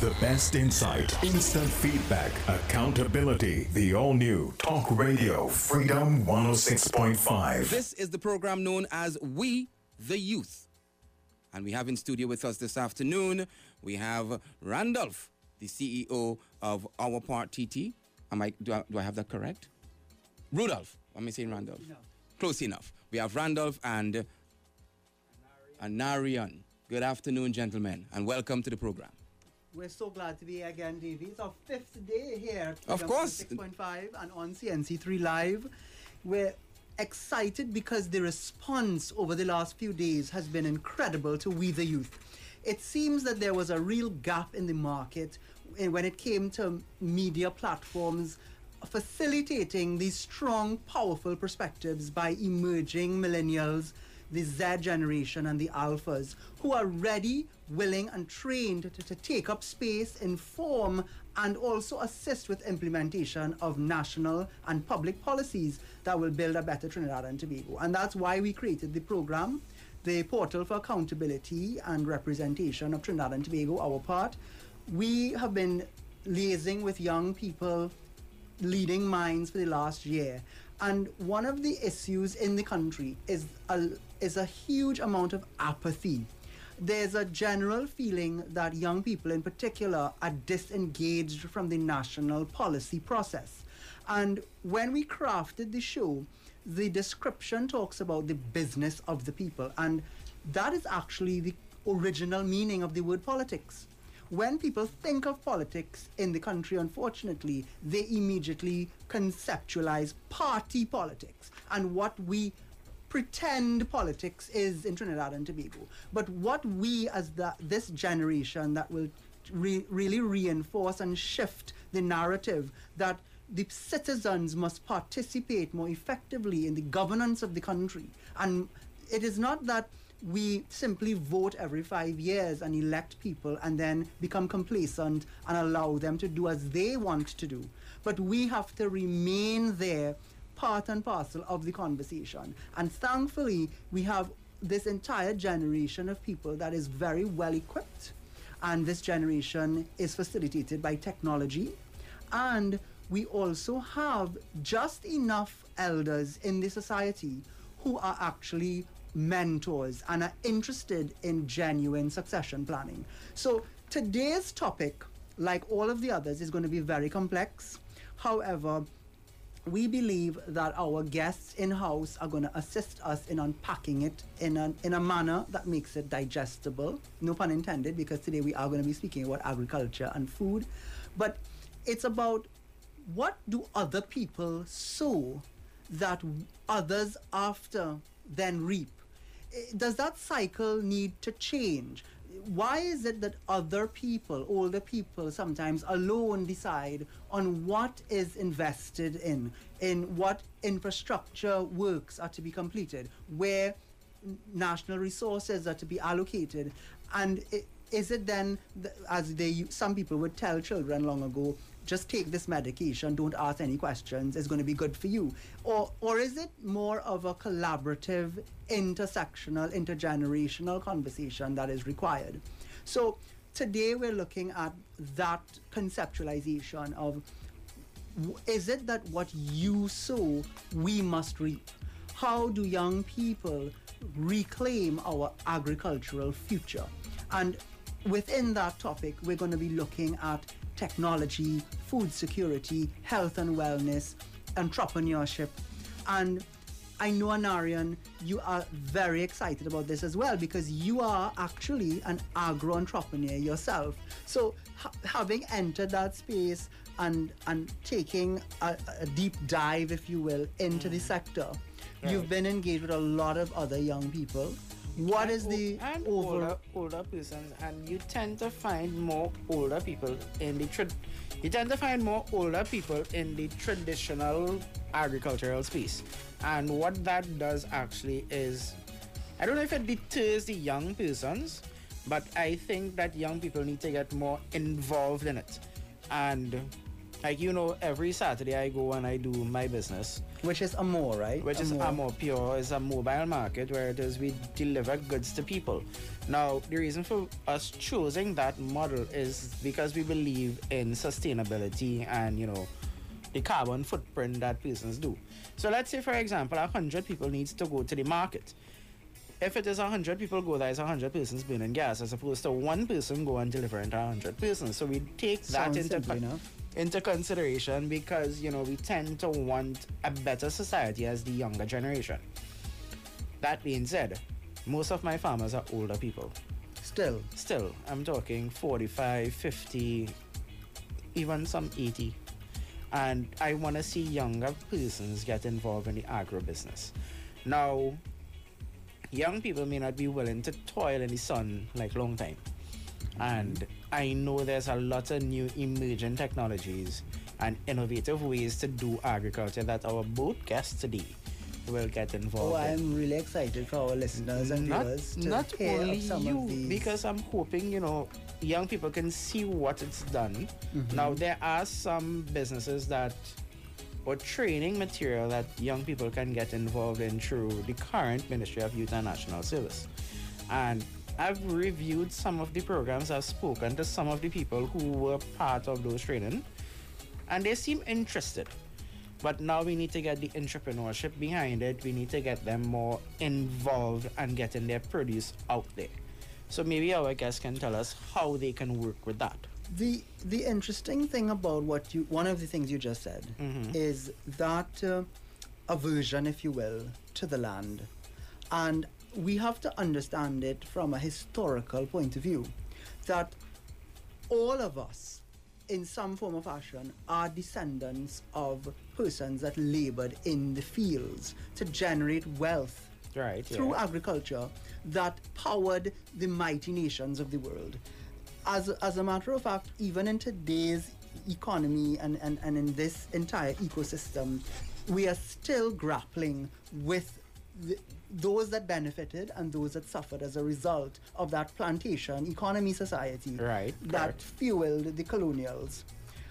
The best insight, instant feedback, accountability. The all-new Talk Radio Freedom 106.5. This is the program known as We the Youth. And we have in studio with us this afternoon, we have Randolph, the CEO of Our Part TT. Do I have that correct? Rudolph. Am I saying Randolph? No. Close enough. We have Randolph and Anarian. Good afternoon, gentlemen, and welcome to the program. We're so glad to be here again, Davey. It's our 5th day here. Of course. 6.5 and on CNC3 Live. We're excited because the response over the last few days has been incredible to We the Youth. It seems that there was a real gap in the market when it came to media platforms facilitating these strong, powerful perspectives by emerging millennials, the Z generation and the alphas, who are ready, willing and trained to take up space, inform and also assist with implementation of national and public policies that will build a better Trinidad and Tobago. And that's why we created the program, the Portal for Accountability and Representation of Trinidad and Tobago, Our Part. We have been liaising with young people, leading minds for the last year. And one of the issues in the country is a huge amount of apathy. There's a general feeling that young people in particular are disengaged from the national policy process. And when we crafted the show, the description talks about the business of the people. And that is actually the original meaning of the word politics. When people think of politics in the country, unfortunately, they immediately conceptualize party politics and what we pretend politics is in Trinidad and Tobago. But what we as this generation that will really reinforce and shift the narrative that the citizens must participate more effectively in the governance of the country. And it is not that we simply vote every 5 years and elect people and then become complacent and allow them to do as they want to do. But we have to remain there, part and parcel of the conversation. And thankfully, we have this entire generation of people that is very well equipped. And this generation is facilitated by technology. And we also have just enough elders in the society who are actually mentors and are interested in genuine succession planning. So today's topic, like all of the others, is going to be very complex. However, we believe that our guests in-house are going to assist us in unpacking it in a manner that makes it digestible. No pun intended, because today we are going to be speaking about agriculture and food. But it's about what do other people sow that others after then reap? Does that cycle need to change? Why is it that other people, older people, sometimes alone decide on what is invested in what infrastructure works are to be completed, where national resources are to be allocated? And is it then, as some people would tell children long ago, just take this medication, don't ask any questions, it's going to be good for you? Or is it more of a collaborative, intersectional, intergenerational conversation that is required? So today we're looking at that conceptualization of, is it that what you sow, we must reap? How do young people reclaim our agricultural future? And within that topic, we're going to be looking at technology, food security, health and wellness, entrepreneurship. And I know, Anarian, you are very excited about this as well, because you are actually an agro-entrepreneur yourself. So having entered that space and taking a deep dive, if you will, into the sector, you've been engaged with a lot of other young people. What is the older persons, and you tend to find more older people in the traditional agricultural space. And what that does actually is, I don't know if it deters the young persons, but I think that young people need to get more involved in it. And Like, every Saturday I go and I do my business, Which is Amor, right? which is Amor Pure. It's a mobile market where it is we deliver goods to people. Now, the reason for us choosing that model is because we believe in sustainability and, the carbon footprint that persons do. So let's say, for example, 100 people needs to go to the market. If it is 100 people go there, it's 100 persons burning gas, as opposed to one person go and deliver into 100 persons. So we take that into consideration because, we tend to want a better society as the younger generation. That being said, most of my farmers are older people. Still. I'm talking 45, 50, even some 80. And I want to see younger persons get involved in the agribusiness. Now, young people may not be willing to toil in the sun like long time. And I know there's a lot of new emerging technologies and innovative ways to do agriculture that our both guests today will get involved in. I'm really excited for our listeners and viewers to not hear only of some of these. because I'm hoping, young people can see what it's done. Now, there are some businesses or training material that young people can get involved in through the current Ministry of Youth and National Service. And I've reviewed some of the programs. I've spoken to some of the people who were part of those training, and they seem interested. But now we need to get the entrepreneurship behind it. We need to get them more involved and getting their produce out there. So maybe our guests can tell us how they can work with that. The interesting thing about one of the things you just said is that aversion, if you will, to the land. And we have to understand it from a historical point of view, that all of us, in some form or fashion, are descendants of persons that labored in the fields to generate wealth through agriculture that powered the mighty nations of the world. As a matter of fact, even in today's economy and in this entire ecosystem, we are still grappling with those that benefited and those that suffered as a result of that plantation economy society that fueled the colonials.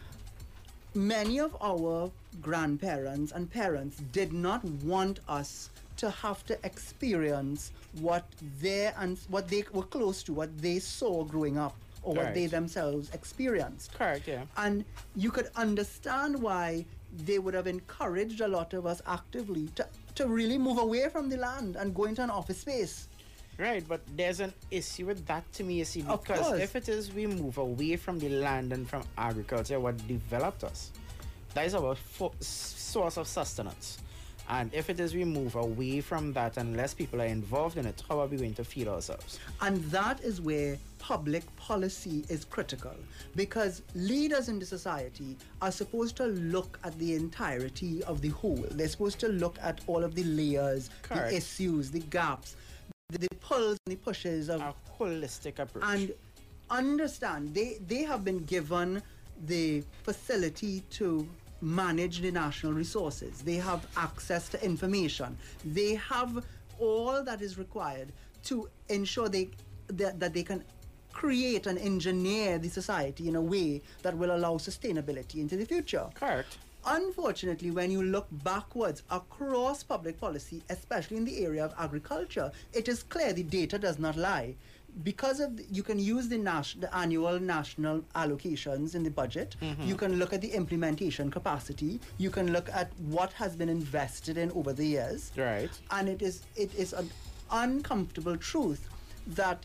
Many of our grandparents and parents did not want us to have to experience what they were close to, what they saw growing up, or what they themselves experienced. Correct, yeah. And you could understand why they would have encouraged a lot of us actively to really move away from the land and go into an office space. Right, but there's an issue with that to me, you see, because if it is we move away from the land and from agriculture, what developed us, that is our source of sustenance. And if it is we move away from that and less people are involved in it, how are we going to feed ourselves? And that is where public policy is critical, because leaders in the society are supposed to look at the entirety of the whole. They're supposed to look at all of the layers, the issues, the gaps, the pulls and the pushes of a holistic approach. And understand they have been given the facility to manage the national resources. They have access to information. They have all that is required to ensure that they can create and engineer the society in a way that will allow sustainability into the future. Correct. Unfortunately, when you look backwards across public policy, especially in the area of agriculture, it is clear the data does not lie. Because you can use the annual national allocations in the budget, you can look at the implementation capacity, you can look at what has been invested in over the years, and it is an uncomfortable truth that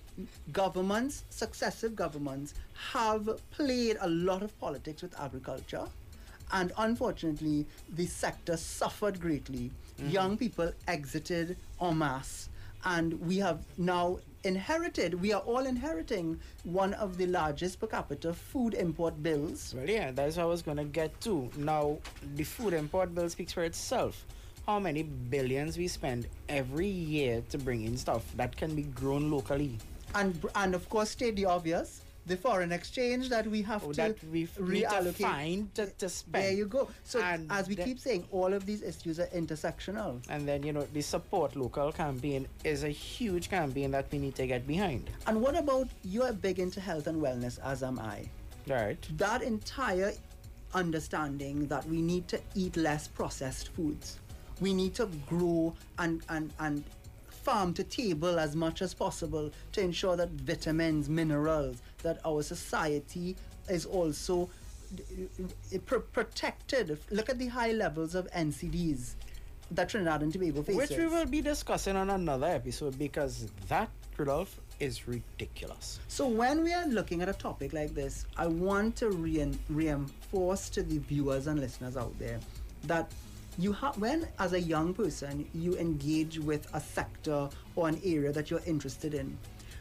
successive governments have played a lot of politics with agriculture, and unfortunately the sector suffered greatly. Young people exited en masse, and we have now we are all inheriting one of the largest per capita food import bills. Well, yeah, that's what I was going to get to. Now, the food import bill speaks for itself. How many billions we spend every year to bring in stuff that can be grown locally. And of course, state the obvious, the foreign exchange that we have to reallocate. To spend. There you go. So as we keep saying, all of these issues are intersectional. And then, the support local campaign is a huge campaign that we need to get behind. And what about, you're big into health and wellness, as am I. Right. That entire understanding that we need to eat less processed foods. We need to grow and farm to table as much as possible to ensure that vitamins, minerals, that our society is also protected. Look at the high levels of NCDs that Trinidad and Tobago faces. Which we will be discussing on another episode, because that, Rudolph, is ridiculous. So when we are looking at a topic like this, I want to reinforce to the viewers and listeners out there that when as a young person you engage with a sector or an area that you're interested in,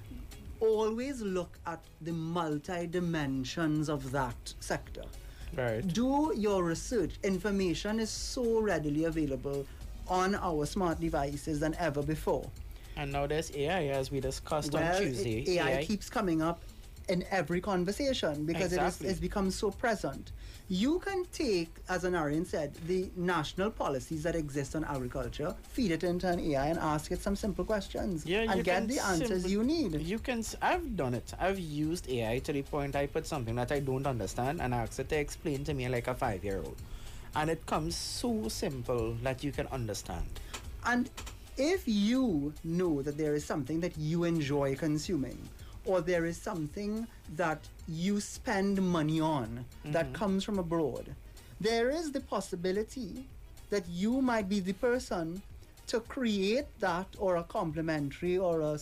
always look at the multi-dimensions of that sector. Right. Do your research. Information is so readily available on our smart devices than ever before. And now there's AI, as we discussed on Tuesday. AI keeps coming up in every conversation because it's become so present. You can take, as Anarian said, the national policies that exist on agriculture, feed it into an AI and ask it some simple questions and get the answers you need. I've done it. I've used AI to the point I put something that I don't understand and ask it to explain to me like a 5-year-old. And it comes so simple that you can understand. And if you know that there is something that you enjoy consuming, or there is something that you spend money on that comes from abroad, there is the possibility that you might be the person to create that, or a complementary or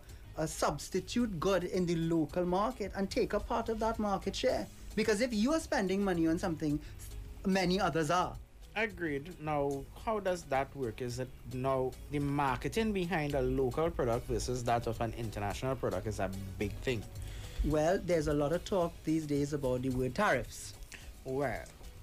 a substitute good in the local market and take a part of that market share. Because if you are spending money on something, many others are. Agreed. Now, how does that work? Is it now the marketing behind a local product versus that of an international product is a big thing? Well, there's a lot of talk these days about the word tariffs. Well.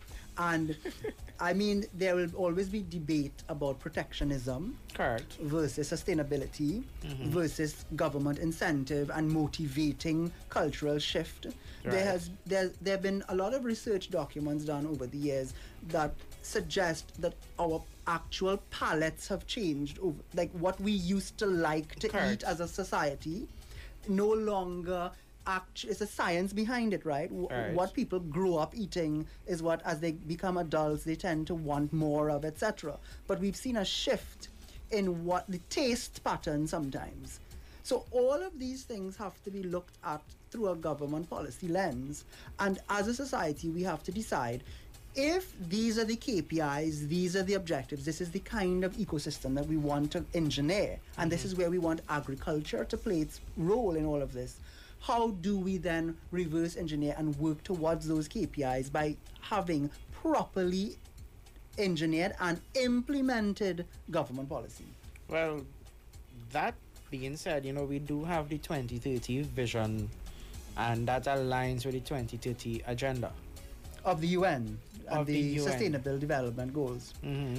And I mean, there will always be debate about protectionism. Correct. Versus sustainability, versus government incentive and motivating cultural shift. Right. There have been a lot of research documents done over the years that suggest that our actual palates have changed. Like what we used to like to eat as a society, no longer. It's a science behind it, right? What people grow up eating is what, as they become adults, they tend to want more of, etc. But we've seen a shift in what the taste pattern sometimes. So all of these things have to be looked at through a government policy lens. And as a society, we have to decide if these are the KPIs, these are the objectives, this is the kind of ecosystem that we want to engineer, and this is where we want agriculture to play its role in all of this. How do we then reverse engineer and work towards those KPIs by having properly engineered and implemented government policy? Well, that being said, we do have the 2030 vision, and that aligns with the 2030 agenda of the UN and of the UN. Sustainable Development Goals.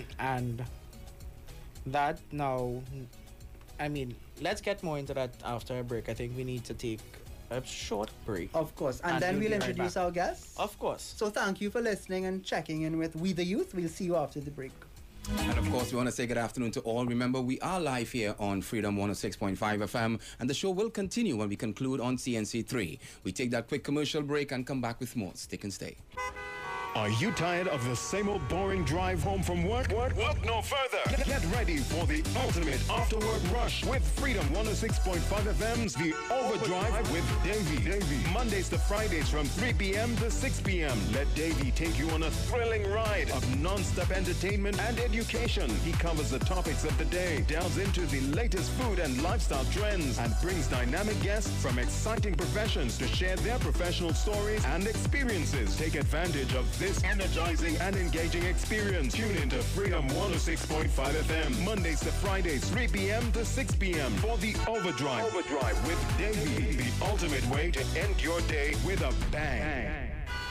And that now, I mean, let's get more into that after a break. I think we need to take a short break. Of course. And then we'll introduce our guests. Of course. So thank you for listening and checking in with We the Youth. We'll see you after the break. And of course, we want to say good afternoon to all. Remember, we are live here on Freedom 106.5 FM, and the show will continue when we conclude on CNC3. We take that quick commercial break and come back with more. Stick and stay. Are you tired of the same old boring drive home from work? Look no further. Get ready for the ultimate after-work rush with Freedom 106.5 FM's The Overdrive with Davey. Mondays to Fridays from 3 p.m. to 6 p.m. Let Davey take you on a thrilling ride of non-stop entertainment and education. He covers the topics of the day, delves into the latest food and lifestyle trends, and brings dynamic guests from exciting professions to share their professional stories and experiences. Take advantage of this energizing and engaging experience. Tune into Freedom 106.5 FM, Mondays to Fridays, 3 p.m. to 6 p.m. for The Overdrive with Davey, the ultimate way to end your day with a bang.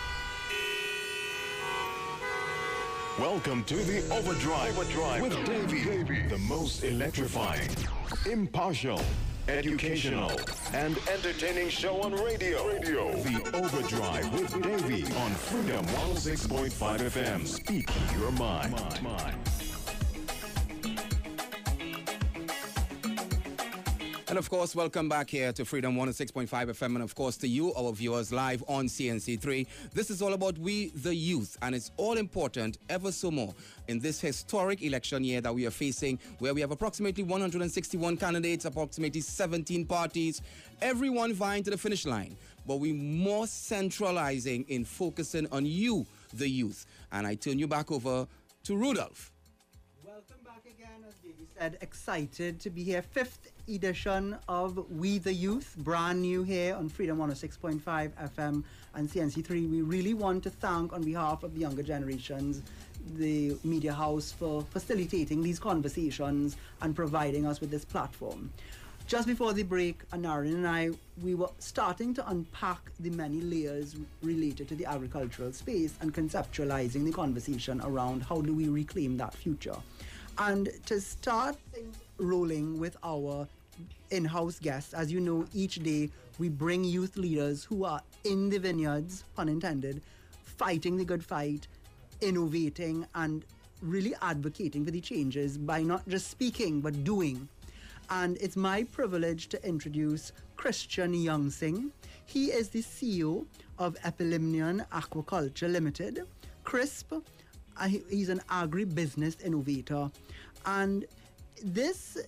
Welcome to The Overdrive with Davey, the most electrifying, impartial, educational, and entertaining show on radio. The Overdrive with Davey on Freedom 106.5 FM. Speak your mind. And of course, welcome back here to Freedom 106.5 FM, and of course to you, our viewers, live on CNC3. This is all about we, the youth, and it's all important ever so more in this historic election year that we are facing, where we have approximately 161 candidates, approximately 17 parties, everyone vying to the finish line. But we more centralizing in focusing on you, the youth. And I turn you back over to Rudolph. Welcome back again, as Davey said, excited to be here. 5th edition of We the Youth, brand new here on Freedom 106.5 FM and CNC3. We really want to thank, on behalf of the younger generations, the Media House for facilitating these conversations and providing us with this platform. Just before the break, Anarin and I, we were starting to unpack the many layers related to the agricultural space and conceptualizing the conversation around how do we reclaim that future. And to start things rolling with our in-house guests, as you know, each day we bring youth leaders who are in the vineyards, pun intended, fighting the good fight, innovating and really advocating for the changes by not just speaking but doing. And it's my privilege to introduce Christian Youngsing. He is the CEO of Epilimnion Aquaculture Limited. CRISP, he's an agribusiness innovator. And this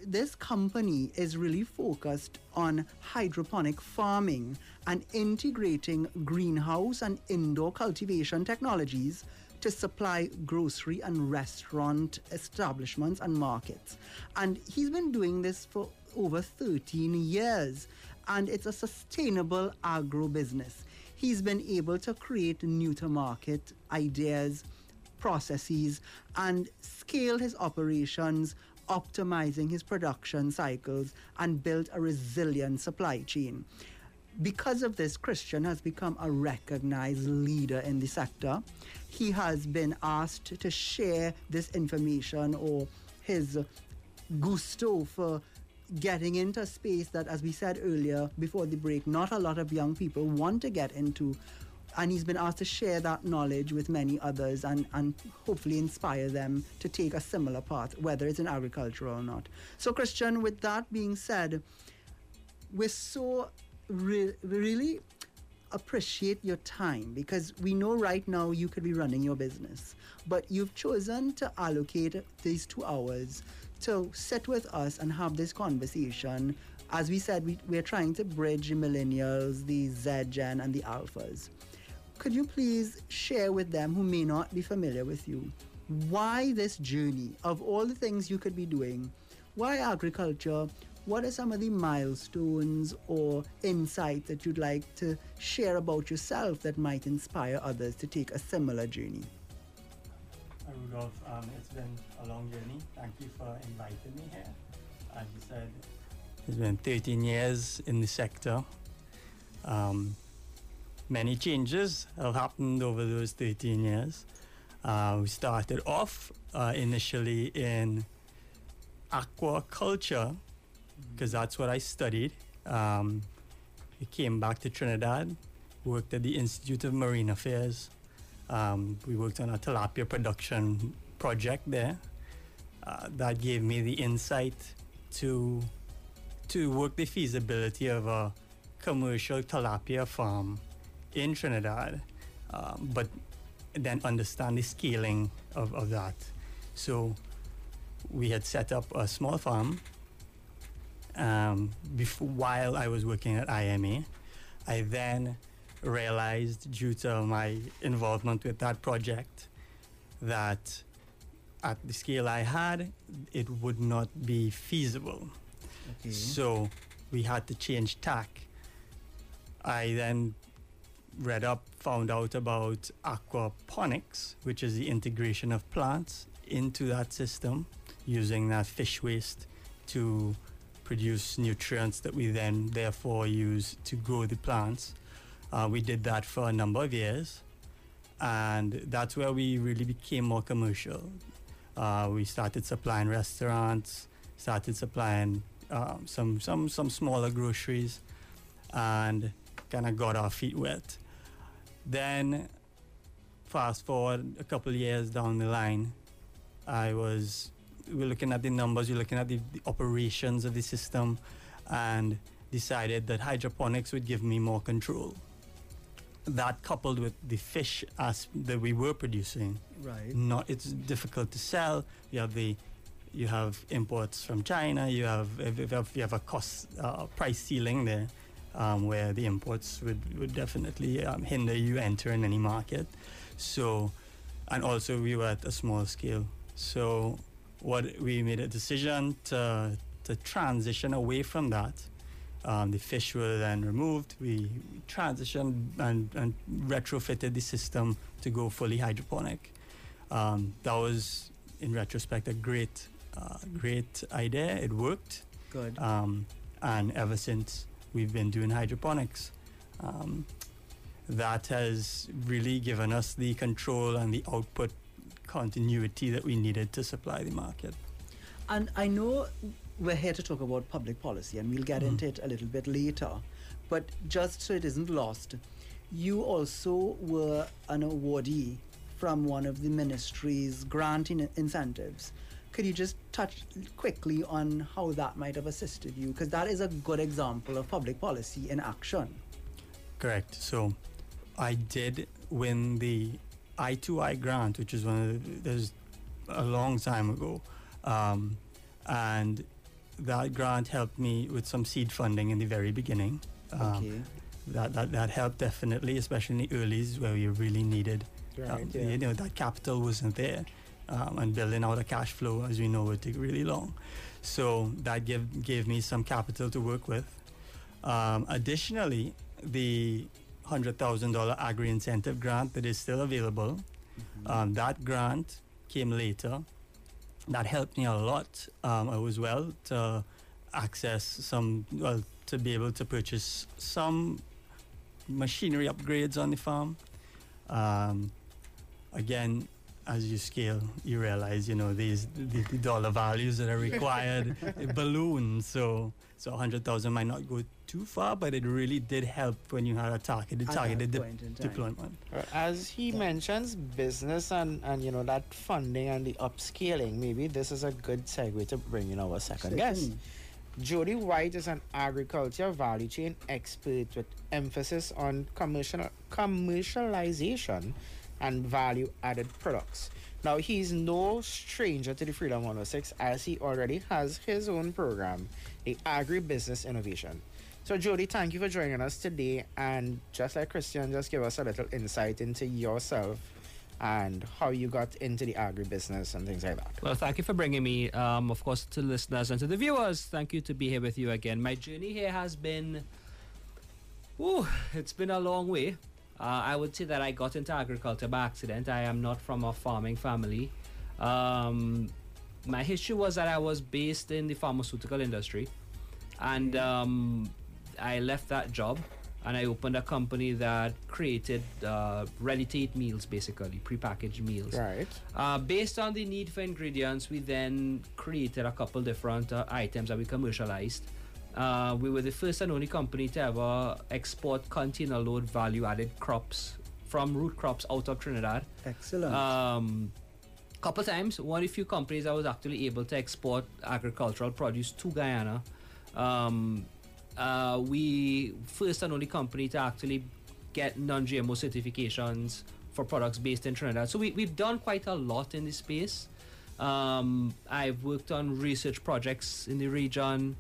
company is really focused on hydroponic farming and integrating greenhouse and indoor cultivation technologies to supply grocery and restaurant establishments and markets. And he's been doing this for over 13 years, and it's a sustainable agro business. He's been able to create new to market ideas, processes, and scale his operations, optimizing his production cycles, and build a resilient supply chain. Because of this, Christian has become a recognized leader in the sector. He has been asked to share this information or his gusto for getting into a space that, as we said earlier before the break, not a lot of young people want to get into. And he's been asked to share that knowledge with many others and hopefully inspire them to take a similar path, whether it's in agriculture or not. So, Christian, with that being said, we're so really appreciate your time, because we know right now you could be running your business, but you've chosen to allocate these 2 hours to sit with us and have this conversation. As we said, we're trying to bridge the millennials, the Z Gen, and the alphas. Could you please share with them who may not be familiar with you, why this journey of all the things you could be doing? Why agriculture? What are some of the milestones or insights that you'd like to share about yourself that might inspire others to take a similar journey? Rudolph, it's been a long journey. Thank you for inviting me here. As you said, it's been 13 years in the sector. Many changes have happened over those 13 years. We started off initially in aquaculture, because that's what I studied. I came back to Trinidad, worked at the Institute of Marine Affairs. We worked on a tilapia production project there. That gave me the insight to work the feasibility of a commercial tilapia farm in Trinidad, but then understand the scaling of that. So we had set up a small farm while I was working at IMA. I then realized, due to my involvement with that project, that at the scale I had, it would not be feasible. Okay. So we had to change tack. I then read up, found out about aquaponics, which is the integration of plants into that system, using that fish waste to produce nutrients that we then therefore use to grow the plants. We did that for a number of years, and that's where we really became more commercial. We started supplying restaurants, started supplying some smaller groceries, and kind of got our feet wet. Then, fast forward a couple of years down the line, we're looking at the numbers, we're looking at the operations of the system, and decided that hydroponics would give me more control. That coupled with the fish that we were producing, Right. it's difficult to sell. You have imports from China. You have a cost price ceiling there, where the imports would definitely hinder you entering any market. So, and also we were at a small scale. So, we made a decision to transition away from that. The fish were then removed. We transitioned and retrofitted the system to go fully hydroponic. That was, in retrospect, a great idea. It worked. Good. And ever since, we've been doing hydroponics. That has really given us the control and the output continuity that we needed to supply the market. And I know we're here to talk about public policy, and we'll get into it a little bit later. But just so it isn't lost, you also were an awardee from one of the ministry's grant incentives. Could you just touch quickly on how that might have assisted you? Because that is a good example of public policy in action. Correct. So I did win the I2I grant, which is there's a long time ago. And that grant helped me with some seed funding in the very beginning. Okay. That helped definitely, especially in the earlies where we really needed. Right, That capital wasn't there, and building out a cash flow, as we know, would take really long. So that gave me some capital to work with. Additionally, the $100,000 agri incentive grant that is still available, that grant came later. That helped me a lot as well to access to be able to purchase some machinery upgrades on the farm. Again, as you scale, you realize, the dollar values that are required balloon. So 100,000 might not go too far, but it really did help when you had a targeted deployment. As he mentions business and that funding and the upscaling, maybe this is a good segue to bring in our second guest. Jody White is an agriculture value chain expert with emphasis on commercialization and value-added products. Now, he's no stranger to the Freedom 106, as he already has his own program, the Agribusiness Innovation. So, Jody, thank you for joining us today. And just like Christian, just give us a little insight into yourself and how you got into the agribusiness and things like that. Well, thank you for bringing me. Of course, to the listeners and to the viewers, thank you to be here with you again. My journey here has been, it's been a long way. I would say that I got into agriculture by accident. I am not from a farming family. My history was that I was based in the pharmaceutical industry, and I left that job and I opened a company that created ready-to-eat meals, basically prepackaged meals. Right. Based on the need for ingredients, we then created a couple different items that we commercialized. We were the first and only company to ever export container load value-added crops from root crops out of Trinidad. Excellent. Couple times, one of the few companies that was actually able to export agricultural produce to Guyana. We first and only company to actually get non-GMO certifications for products based in Trinidad. So we've done quite a lot in this space. I've worked on research projects in the region.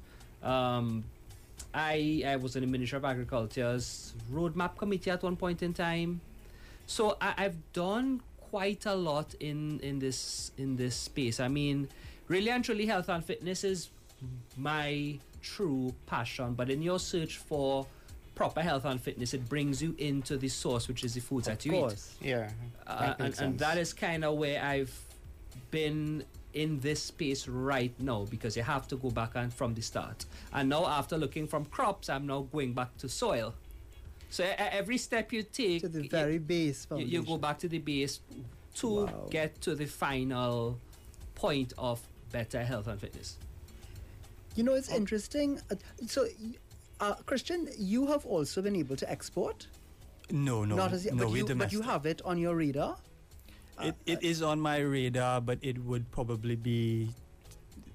I was in the Ministry of Agriculture's roadmap committee at one point in time. So I've done quite a lot in this space. I mean, really and truly, health and fitness is my true passion. But in your search for proper health and fitness, it brings you into the source, which is the foods that you eat. Yeah. And that is kind of where I've been in this space right now, because you have to go back and from the start. And now, after looking from crops, I'm now going back to soil. So every step you take To the very base you foundation. go back to the base to Wow. get to the final point of better health and fitness. You know, it's interesting. Christian, you have also been able to export? No, Not as yet, no, but we're you domestic. have it on your radar? It is on my radar, but it would probably be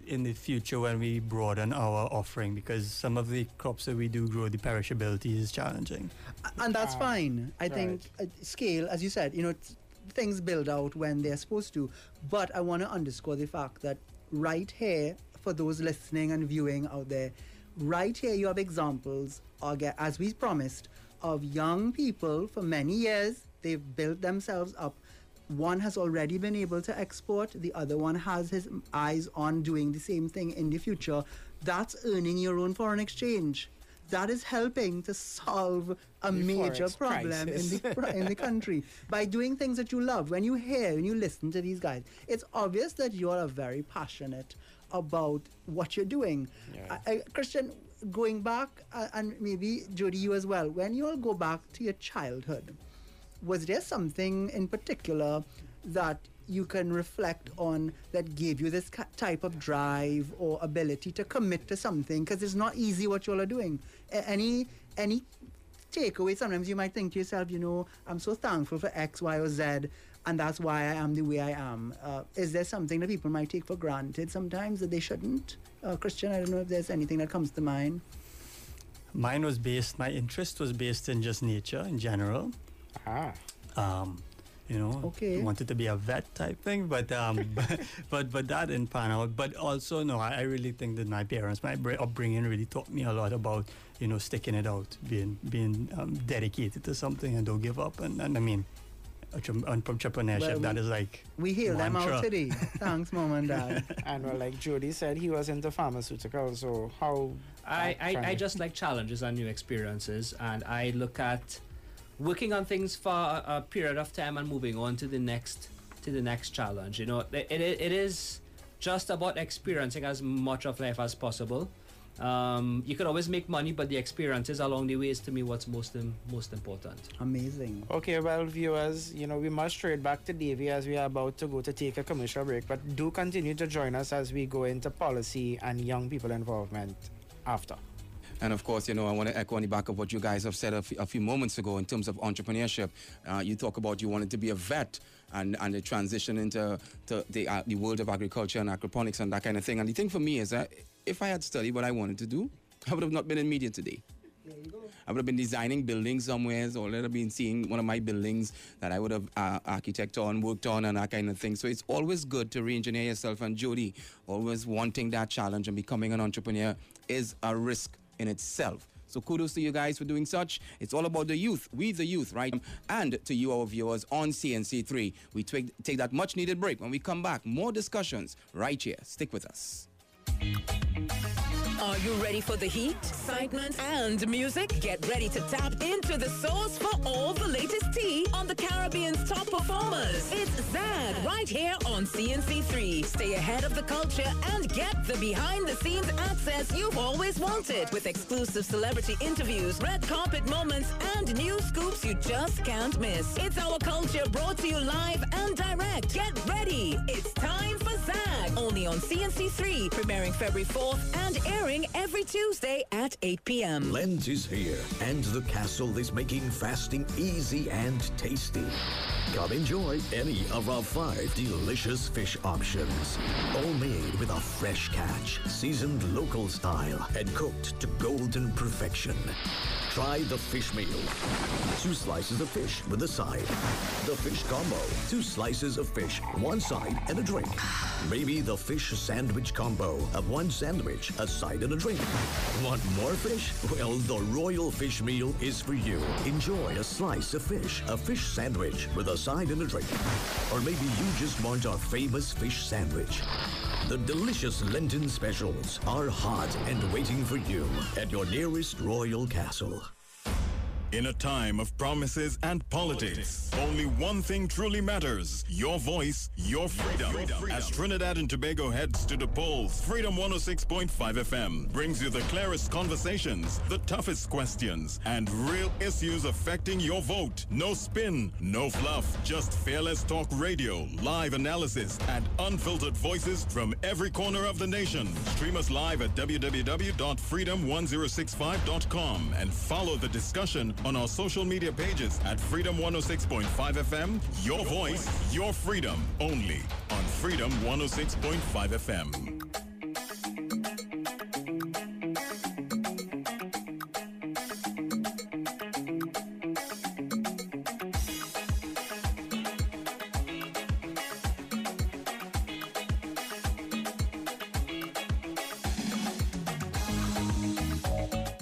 in the future when we broaden our offering, because some of the crops that we do grow, the perishability is challenging. And that's fine. I think scale, as you said, things build out when they're supposed to. But I want to underscore the fact that right here, for those listening and viewing out there, right here you have examples, as we promised, of young people for many years. They've built themselves up. One has already been able to export. The other one has his eyes on doing the same thing in the future. That's earning your own foreign exchange. That is helping to solve a major problem in the country by doing things that you love. When you hear and you listen to these guys, it's obvious that you are very passionate about what you're doing. Yeah. Christian, going back, and maybe Jody, you as well, when you all go back to your childhood, was there something in particular that you can reflect on that gave you this type of drive or ability to commit to something? Because it's not easy what you all are doing. Any takeaway? Sometimes you might think to yourself, I'm so thankful for X, Y, or Z, and that's why I am the way I am. Is there something that people might take for granted sometimes that they shouldn't? Christian, I don't know if there's anything that comes to mind. My interest was based in just nature in general. Wanted to be a vet type thing, but but that didn't pan out. But also, no, I really think that my parents, my upbringing really taught me a lot about, sticking it out, being dedicated to something and don't give up. And I mean, entrepreneurship, that is like we hear them out today. Thanks, Mom and Dad. And like Jody said, he was into pharmaceuticals, so how... I just like challenges and new experiences, and I look at working on things for a period of time and moving on to the next challenge. It is just about experiencing as much of life as possible. You can always make money, but the experiences along the way is, to me, what's most important. Amazing. Okay, well, viewers, we must trade back to Davey as we are about to go to take a commercial break, but do continue to join us as we go into policy and young people involvement after. And of course, I want to echo on the back of what you guys have said a few moments ago in terms of entrepreneurship. You talk about you wanted to be a vet and the transition into the world of agriculture and aquaponics and that kind of thing. And the thing for me is that if I had studied what I wanted to do, I would have not been in media today. There you go. I would have been designing buildings somewhere, or I would have been seeing one of my buildings that I would have architected on, worked on, and that kind of thing. So it's always good to re-engineer yourself. And Jody, always wanting that challenge and becoming an entrepreneur is a risk in itself. So kudos to you guys for doing such. It's all about the youth, we the youth, right? And to you, our viewers on CNC3. We take that much needed break. When we come back, more discussions right here. Stick with us. Are you ready for the heat, excitement, and music? Get ready to tap into the source for all the latest tea on the Caribbean's top performers. It's Zag right here on CNC3. Stay ahead of the culture and get the behind-the-scenes access you've always wanted, with exclusive celebrity interviews, red carpet moments, and news scoops you just can't miss. It's our culture brought to you live and direct. Get ready. It's time for Zag, only on CNC3, premiering February 4th and airing every Tuesday at 8 p.m. Lent is here, and the castle is making fasting easy and tasty. Come enjoy any of our 5 delicious fish options, all made with a fresh catch, seasoned local style, and cooked to golden perfection. Try the fish meal. 2 slices of fish with a side. The fish combo. 2 slices of fish, 1 side, and a drink. Maybe the fish sandwich combo of 1 sandwich, a side, and a drink. Want more fish? Well, the Royal Fish Meal is for you. Enjoy a slice of fish, a fish sandwich with a side and a drink. Or maybe you just want our famous fish sandwich. The delicious Lenten specials are hot and waiting for you at your nearest Royal Castle. In a time of promises and politics, only one thing truly matters: your voice, your freedom. As Trinidad and Tobago heads to the polls, Freedom 106.5 FM brings you the clearest conversations, the toughest questions, and real issues affecting your vote. No spin, no fluff, just fearless talk radio, live analysis, and unfiltered voices from every corner of the nation. Stream us live at www.freedom1065.com and follow the discussion on our social media pages at Freedom 106.5 FM, your voice, your freedom, only on Freedom 106.5 FM.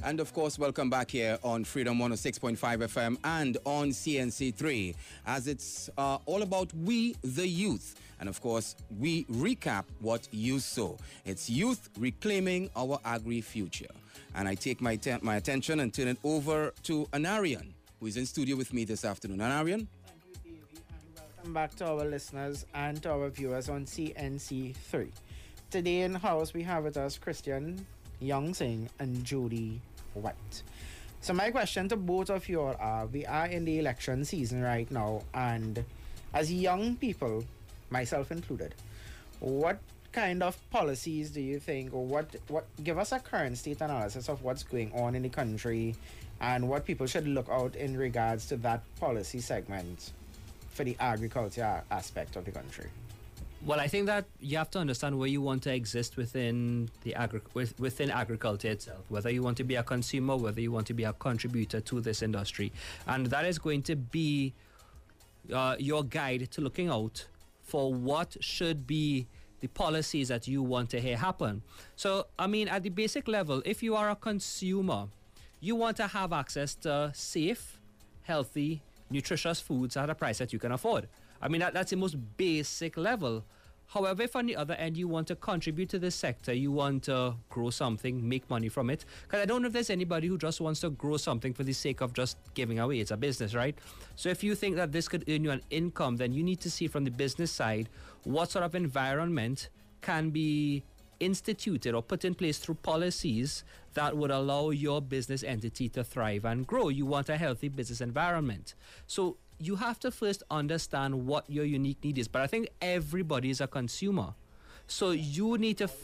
And of course, welcome back here on Freedom 106.5 FM and on CNC3, as it's all about we, the youth. And of course, we recap what you sow. It's youth reclaiming our agri-future. And I take my attention and turn it over to Anarian, who is in studio with me this afternoon. Anarian? Thank you, Davey, and welcome back to our listeners and to our viewers on CNC3. Today in the house, we have with us Christian Young Singh and Judy White. So my question to both of you all are, we are in the election season right now, and as young people, myself included, what kind of policies do you think, or what give us a current state analysis of what's going on in the country and what people should look out in regards to that policy segment for the agriculture aspect of the country? Well, I think that you have to understand where you want to exist within the within agriculture itself, whether you want to be a consumer, whether you want to be a contributor to this industry. And that is going to be your guide to looking out for what should be the policies that you want to hear happen. So, I mean, at the basic level, if you are a consumer, you want to have access to safe, healthy, nutritious foods at a price that you can afford. I mean, that's the most basic level. However, if on the other end you want to contribute to this sector, you want to grow something, make money from it, because I don't know if there's anybody who just wants to grow something for the sake of just giving away. It's a business, right? So if you think that this could earn you an income, then you need to see from the business side what sort of environment can be instituted or put in place through policies that would allow your business entity to thrive and grow. You want a healthy business environment. So you have to first understand what your unique need is. But I think everybody is a consumer. So you need to,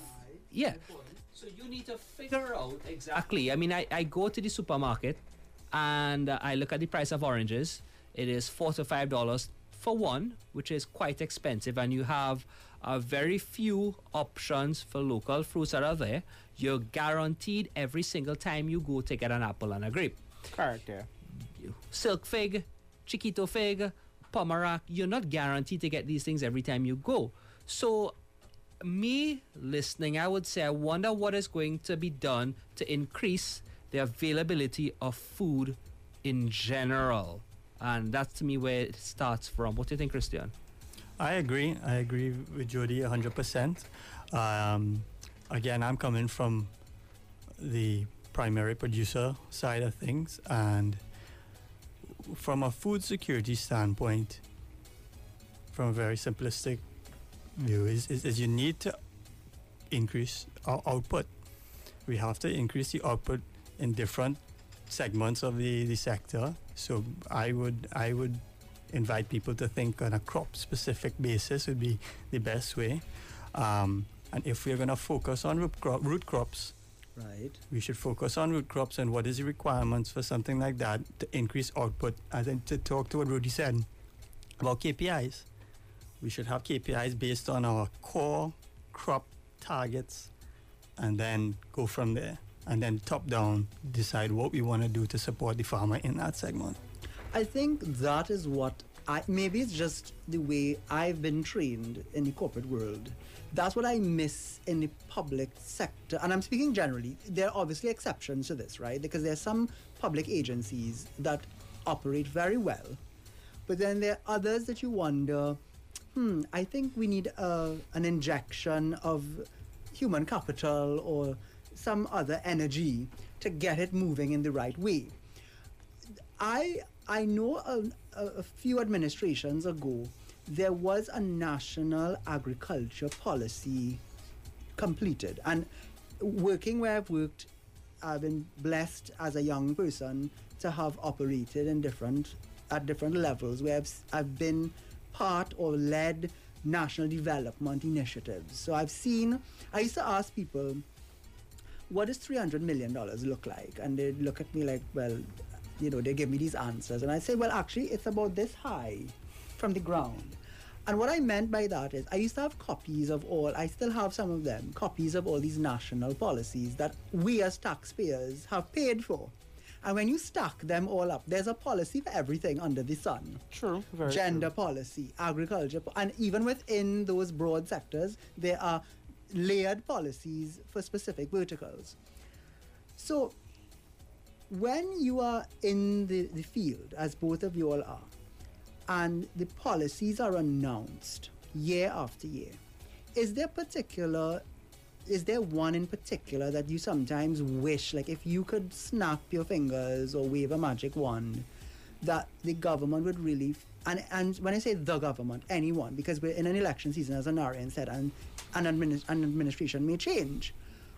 So you need to figure out exactly. I mean, I go to the supermarket and I look at the price of oranges. It is $4 to $5 for one, which is quite expensive. And you have very few options for local fruits that are there. You're guaranteed every single time you go to get an apple and a grape. Correct, yeah. Silk fig, Chiquito fig, Pomerac, you're not guaranteed to get these things every time you go. So, me listening, I would say, I wonder what is going to be done to increase the availability of food in general. And that's, to me, where it starts from. What do you think, Christian? I agree. I agree with Jody 100%. Again, I'm coming from the primary producer side of things, and from a food security standpoint, from a very simplistic view, is you need to increase our output. We have to increase the output in different segments of the sector. So I would invite people to think on a crop-specific basis would be the best way. And if we're going to focus on root crops, Right. we should focus on root crops and what is the requirements for something like that to increase output. As in, to talk to what Rudy said about KPIs, we should have KPIs based on our core crop targets and then go from there. And then top down, decide what we want to do to support the farmer in that segment. I think that is what maybe it's just the way I've been trained in the corporate world. That's what I miss in the public sector. And I'm speaking generally. There are obviously exceptions to this, right? Because there are some public agencies that operate very well. But then there are others that you wonder, I think we need an injection of human capital or some other energy to get it moving in the right way. I know a few administrations ago, there was a national agriculture policy completed. And working where I've worked, I've been blessed as a young person to have operated at different levels where I've been part or led national development initiatives. So I used to ask people, what does $300 million look like? And they'd look at me like, well, they give me these answers. And I say, well, actually, it's about this high from the ground. And what I meant by that is I used to have copies of I still have some of them, copies of all these national policies that we as taxpayers have paid for. And when you stack them all up, there's a policy for everything under the sun. True, very Gender true. policy, agriculture, and even within those broad sectors, there are layered policies for specific verticals. So when you are in the field, as both of you all are, and the policies are announced year after year, is there one in particular that you sometimes wish, like if you could snap your fingers or wave a magic wand, that the government would really, and when I say the government, anyone, because we're in an election season, as Anarian said, and an administration may change,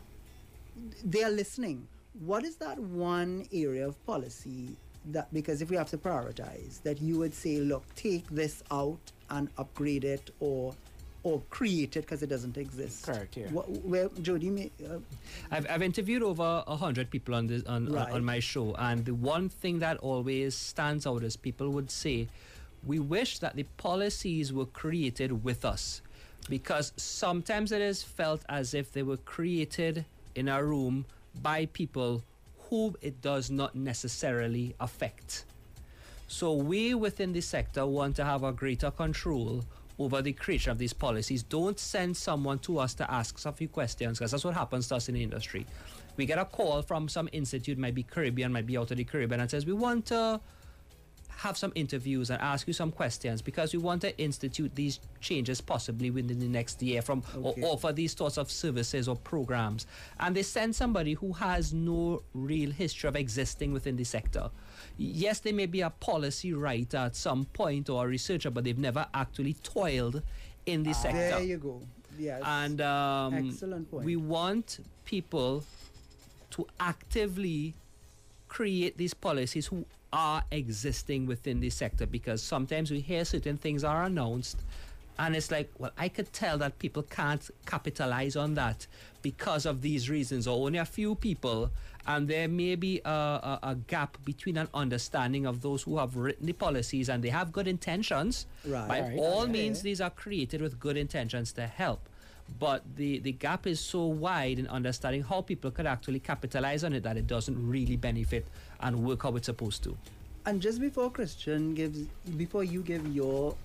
they are listening. What is that one area of policy that, because if we have to prioritize, that you would say, look, take this out and upgrade it, or create it because it doesn't exist? Correct, yeah. Where Jody may... I've interviewed over 100 people on this on my show, and the one thing that always stands out is people would say, we wish that the policies were created with us, because sometimes it is felt as if they were created in a room by people whom it does not necessarily affect. So we within the sector want to have a greater control over the creation of these policies. Don't send someone to us to ask us a few questions, because that's what happens to us in the industry. We get a call from some institute, might be Caribbean, might be out of the Caribbean, and says, we want to have some interviews and ask you some questions because we want to institute these changes possibly within the next year or offer these sorts of services or programs. And they send somebody who has no real history of existing within the sector. Yes, they may be a policy writer at some point or a researcher, but they've never actually toiled in the sector. There you go. Yes. And excellent point. We want people to actively create these policies who are existing within the sector, because sometimes we hear certain things are announced and it's like, well, I could tell that people can't capitalize on that because of these reasons, or only a few people, and there may be a gap between an understanding of those who have written the policies and they have good intentions. By all means, these are created with good intentions to help. But the gap is so wide in understanding how people could actually capitalize on it that it doesn't really benefit and work how it's supposed to. And just before Christian before you give your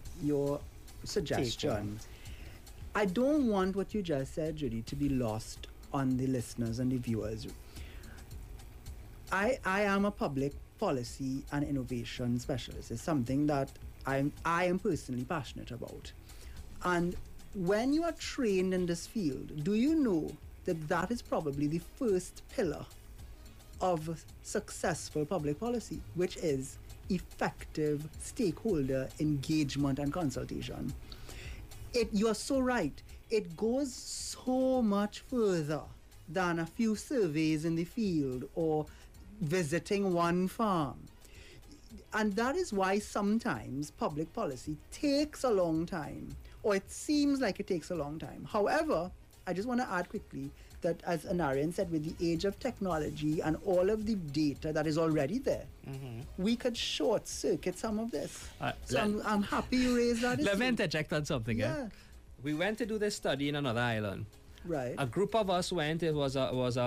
suggestion, I don't want what you just said, Judy, to be lost on the listeners and the viewers. I am a public policy and innovation specialist. It's something that I am personally passionate about. And when you are trained in this field, do you know that that is probably the first pillar of successful public policy, which is effective stakeholder engagement and consultation? You are so right. It goes so much further than a few surveys in the field or visiting one farm. And that is why sometimes public policy takes a long time, or it seems like it takes a long time. However, I just want to add quickly that, as Anarian said, with the age of technology and all of the data that is already there, we could short circuit some of this. So I'm happy you raised that issue. Let me interject on something. Yeah. We went to do this study in another island. Right. A group of us went. It was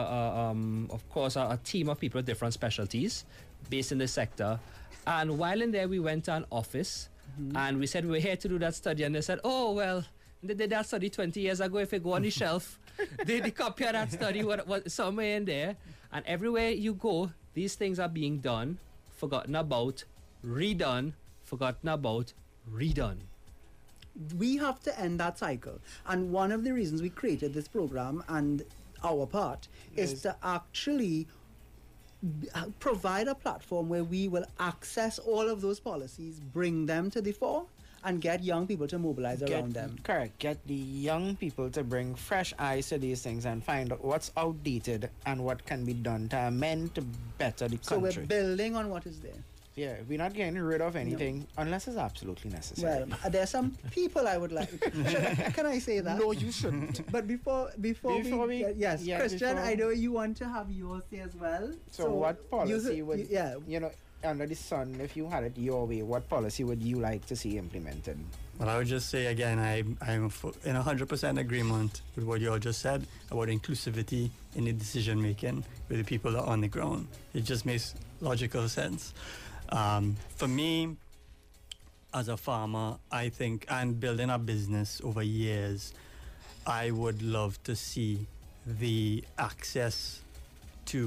of course a team of people with different specialties based in the sector. And while in there, we went to an office and we said we were here to do that study. And they said, oh, well, they did that study 20 years ago. If you go on the shelf, they copy of that study what somewhere in there. And everywhere you go, these things are being done, forgotten about, redone, forgotten about, redone. We have to end that cycle. And one of the reasons we created this program and our part is to actually provide a platform where we will access all of those policies, bring them to the fore, and get young people to mobilize around them. Correct. Get the young people to bring fresh eyes to these things and find out what's outdated and what can be done to amend to better the country. So we're building on what is there. Yeah, we're not getting rid of anything unless it's absolutely necessary. Well, there are some people I would like. Can I say that? No, you shouldn't. But before we yes, yeah, Christian, I know you want to have yours say as well. So what policy would you know, under the sun, if you had it your way, what policy would you like to see implemented? Well, I would just say again, I'm in 100% agreement with what you all just said about inclusivity in the decision making with the people that are on the ground. It just makes logical sense. For me, as a farmer, I think, and building a business over years, I would love to see the access to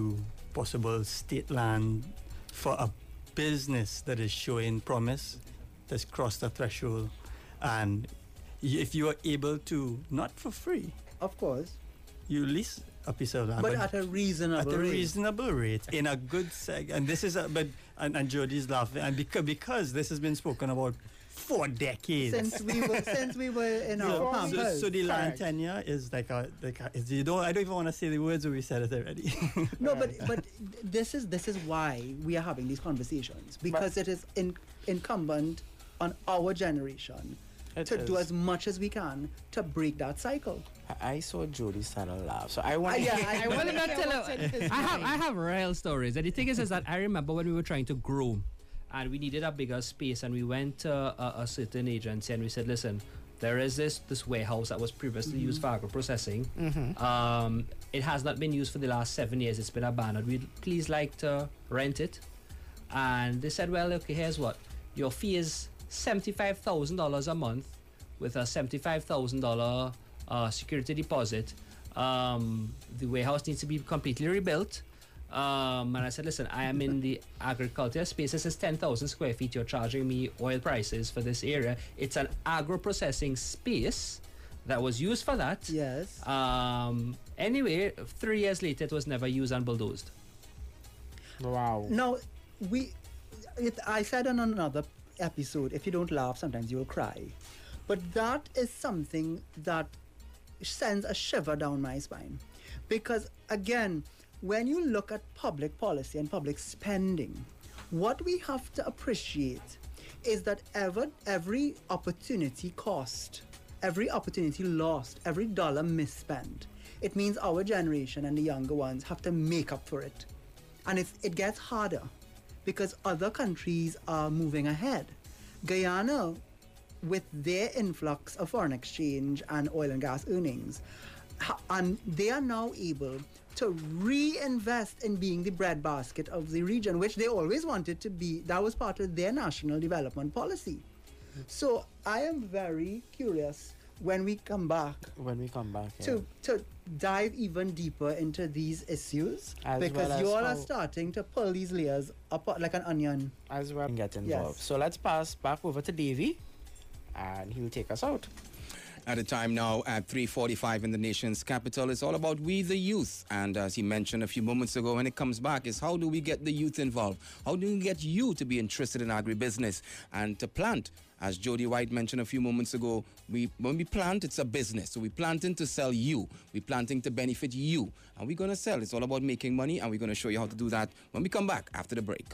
possible state land for a business that is showing promise, that's crossed the threshold, and if you are able to, not for free, Of course. you lease a piece of land, But at a reasonable rate. reasonable rate in a good seg. And this is and Jody's laughing, and because this has been spoken about for decades. Since we were in our So, pampers. so the land Correct. tenure is like a you don't, I don't even want to say the words, but we said it already. No, but this is why we are having these conversations, because it is incumbent on our generation It to do is. as much as we can to break that cycle. I saw Jody start to laugh, so I want to. Yeah, I want to not tell his I have real stories. And the thing is that I remember when we were trying to grow and we needed a bigger space, and we went to a certain agency and we said, listen, there is this warehouse that was previously used for agro processing. It has not been used for the last 7 years. It's been abandoned. We'd please like to rent it. And they said, well, okay, here's what. Your fee is $75,000 a month with a $75,000 security deposit. The warehouse needs to be completely rebuilt. And I said, listen, I am in the agriculture space. This is 10,000 square feet. You're charging me oil prices for this area. It's an agro-processing space that was used for that. Yes. Anyway, 3 years later, it was never used and bulldozed. Wow. Now, I said on another episode, if you don't laugh, sometimes you'll cry. But that is something that sends a shiver down my spine. Because, again, when you look at public policy and public spending, what we have to appreciate is that every opportunity cost, every opportunity lost, every dollar misspent, it means our generation and the younger ones have to make up for it. And it gets harder because other countries are moving ahead. Guyana, with their influx of foreign exchange and oil and gas earnings, and they are now able to reinvest in being the breadbasket of the region, which they always wanted to be. That was part of their national development policy. So I am very curious when we come back Yeah. to dive even deeper into these issues, As because well as you all are how- starting to pull these layers apart like an onion. as well get involved. Yes. So let's pass back over to Davey, and he'll take us out. At a time now at 3:45 in the nation's capital, it's all about we the youth. And as he mentioned a few moments ago, when it comes back, is how do we get the youth involved? How do we get you to be interested in agribusiness and to plant? As Jody White mentioned a few moments ago, when we plant, it's a business. So we're planting to sell you. We're planting to benefit you. And we're going to sell. It's all about making money, and we're going to show you how to do that when we come back after the break.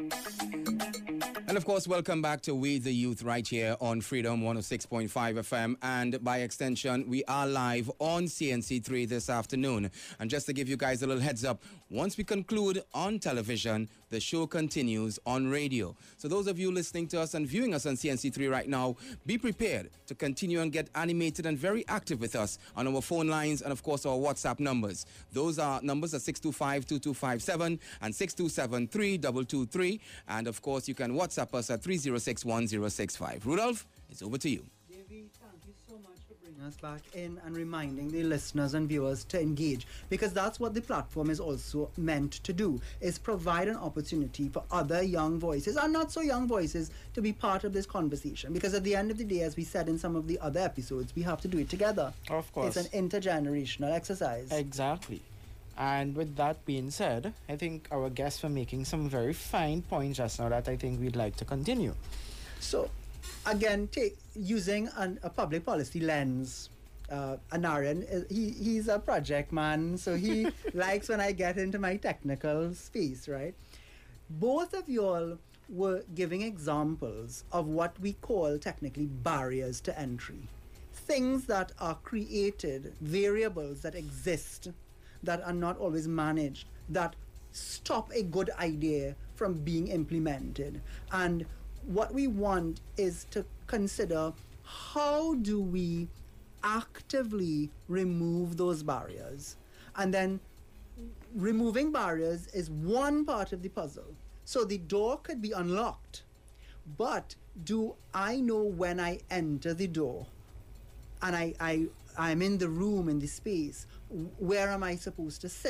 And of course, welcome back to We the Youth right here on Freedom 106.5 FM. And by extension, we are live on CNC3 this afternoon. And just to give you guys a little heads up, once we conclude on television, the show continues on radio. So those of you listening to us and viewing us on CNC3 right now, be prepared to continue and get animated and very active with us on our phone lines and, of course, our WhatsApp numbers. Those are numbers at 625-2257 and 627-3223. And, of course, you can WhatsApp us at 306-1065. Rudolph, it's over to you. Davey, thank you so much for bringing us back in and reminding the listeners and viewers to engage, because that's what the platform is also meant to do, is provide an opportunity for other young voices and not so young voices to be part of this conversation, because at the end of the day, as we said in some of the other episodes, we have to do it together. Of course. It's an intergenerational exercise. Exactly. And with that being said, I think our guests were making some very fine points just now that I think we'd like to continue. So, again, using a public policy lens, Anaran, he's a project man, so he likes when I get into my technical space, right? Both of y'all were giving examples of what we call technically barriers to entry. Things that are created, variables that exist, that are not always managed, that stop a good idea from being implemented. And what we want is to consider, how do we actively remove those barriers? And then removing barriers is one part of the puzzle. So the door could be unlocked, but do I know when I enter the door and I'm in the room, in the space, where am I supposed to sit?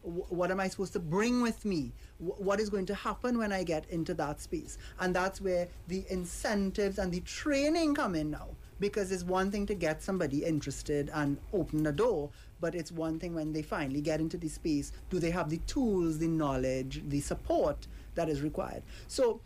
What am I supposed to bring with me? What is going to happen when I get into that space? And that's where the incentives and the training come in now. Because it's one thing to get somebody interested and open the door, but it's one thing when they finally get into the space, do they have the tools, the knowledge, the support that is required? So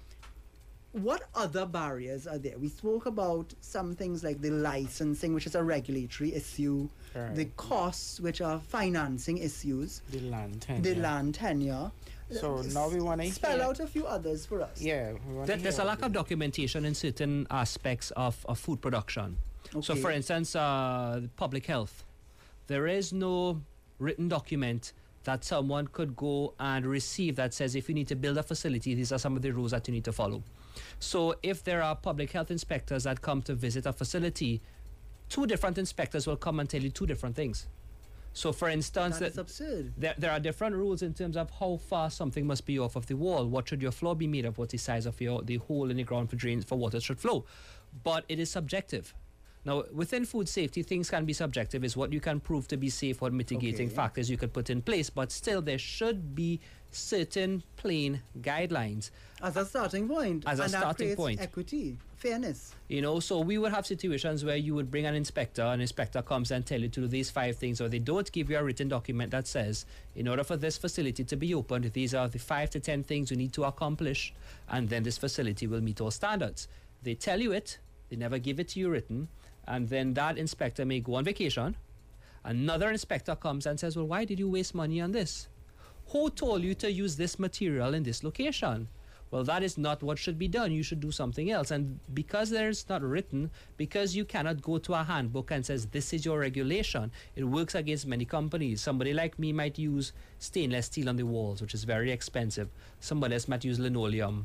what other barriers are there? We spoke about some things like the licensing, which is a regulatory issue, the costs, which are financing issues, The land tenure. the land tenure. So now we want to spell out a few others for us. Yeah, we want to There's a lack of documentation in certain aspects of food production. So, Okay. for instance, public health. There is no written document that someone could go and receive that says if you need to build a facility, these are some of the rules that you need to follow. So if there are public health inspectors that come to visit a facility, two different inspectors will come and tell you two different things. So, for instance, That's absurd. there are different rules in terms of how far something must be off of the wall. What should your floor be made of? What's the size of the hole in the ground for drains for water should flow? But it is subjective. Now, within food safety, things can be subjective. Is what you can prove to be safe, what mitigating Okay. factors you could put in place. But still, there should be certain plain guidelines. As a starting point. As a and that starting creates point. equity, fairness. You know, so we would have situations where you would bring an inspector comes and tell you to do these 5 things, or they don't give you a written document that says, in order for this facility to be opened, these are the 5 to 10 things you need to accomplish, and then this facility will meet all standards. They tell you it, they never give it to you written, and then that inspector may go on vacation. Another inspector comes and says, well, why did you waste money on this? Who told you to use this material in this location? Well, that is not what should be done. You should do something else. And because there's not written, because you cannot go to a handbook and says this is your regulation, it works against many companies. Somebody like me might use stainless steel on the walls, which is very expensive. Somebody else might use linoleum.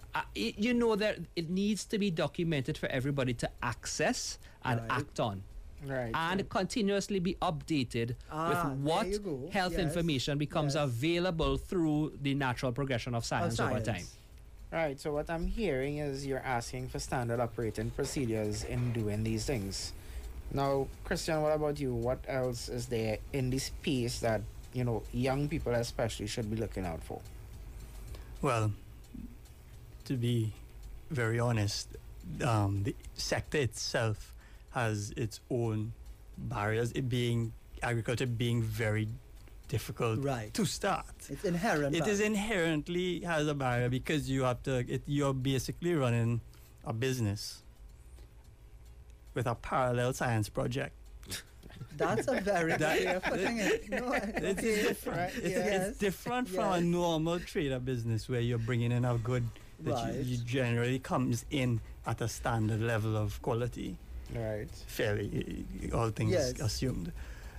You know that it needs to be documented for everybody to access and act on. Right. And continuously be updated with what there you go. health Yes. information becomes Yes. available through the natural progression of science over time. Right, so what I'm hearing is you're asking for standard operating procedures in doing these things. Now, Christian, what about you? What else is there in this space that, you know, young people especially should be looking out for? Well, to be very honest, the sector itself has its own barriers, agriculture being very difficult Right. to start. It's inherent. It is barrier. inherently has a barrier because you have to. You're basically running a business with a parallel science project. That's a very good way of putting it. No, It's okay. different. Yes. It's different from a Yes. normal trader business where you're bringing in a good that Right. you generally comes in at a standard level of quality, Right. fairly, all things Yes. assumed.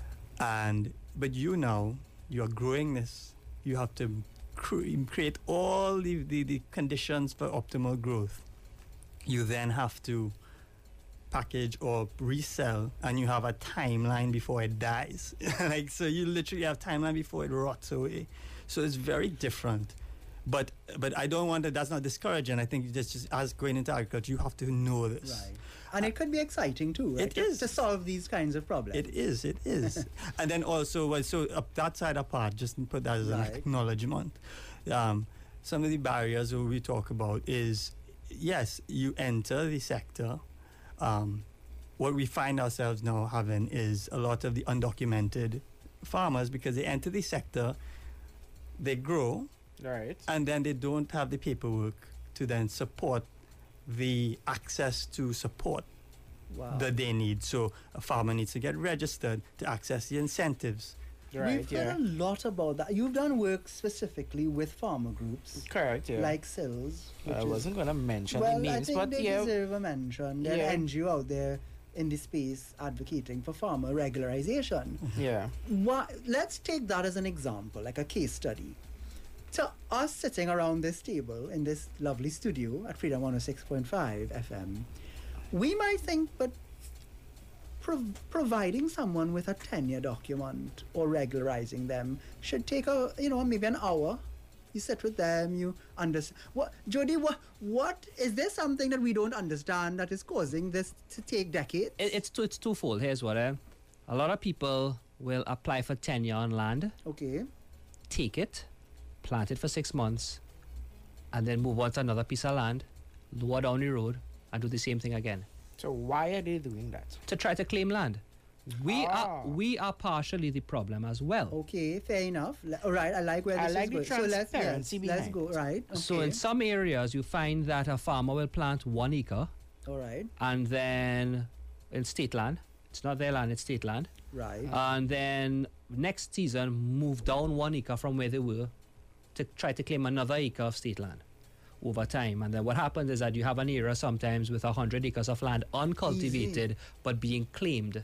But you're growing this. You have to create all the conditions for optimal growth. You then have to package or resell, and you have a timeline before it dies. So you literally have timeline before it rots away. So it's very different. But I don't want to. That's not discouraging. I think that's just as going into agriculture, you have to know this. Right. And it could be exciting too, right? It is. To solve these kinds of problems. It is. And then also, so up that side apart, just put that as an Right. acknowledgement. Some of the barriers that we talk about is, yes, you enter the sector. What we find ourselves now having is a lot of the undocumented farmers, because they enter the sector, they grow, Right. and then they don't have the paperwork to then support the access to support Wow. that they need. So a farmer needs to get registered to access the incentives. Right, We've yeah. heard a lot about that. You've done work specifically with farmer groups, Correct, yeah. like SILS. I which is- wasn't going to mention well, the I names, think but they yeah. deserve a mention. They're Yeah. an NGO out there in the space advocating for farmer regularization. Yeah. Let's take that as an example, like a case study. So us sitting around this table in this lovely studio at Freedom 106.5 FM, we might think, but providing someone with a tenure document or regularizing them should take maybe an hour. You sit with them, you understand. Jody, what is there something that we don't understand that is causing this to take decades? It's twofold. Here's what a lot of people will apply for tenure on land, Okay. take it, plant it for 6 months, and then move on to another piece of land, lower down the road, and do the same thing again So why are they doing that? to try to claim land. We are partially the problem as well. Okay, fair enough. All right, I like where I this like is the going. So let's transparency let's behind go. it. Right. Okay. So in some areas, you find that a farmer will plant 1 acre, all right. and then in state land, it's not their land, it's state land, Right. and then next season move down 1 acre from where they were to try to claim another acre of state land over time. And then what happens is that you have an area sometimes with 100 acres of land uncultivated but being claimed.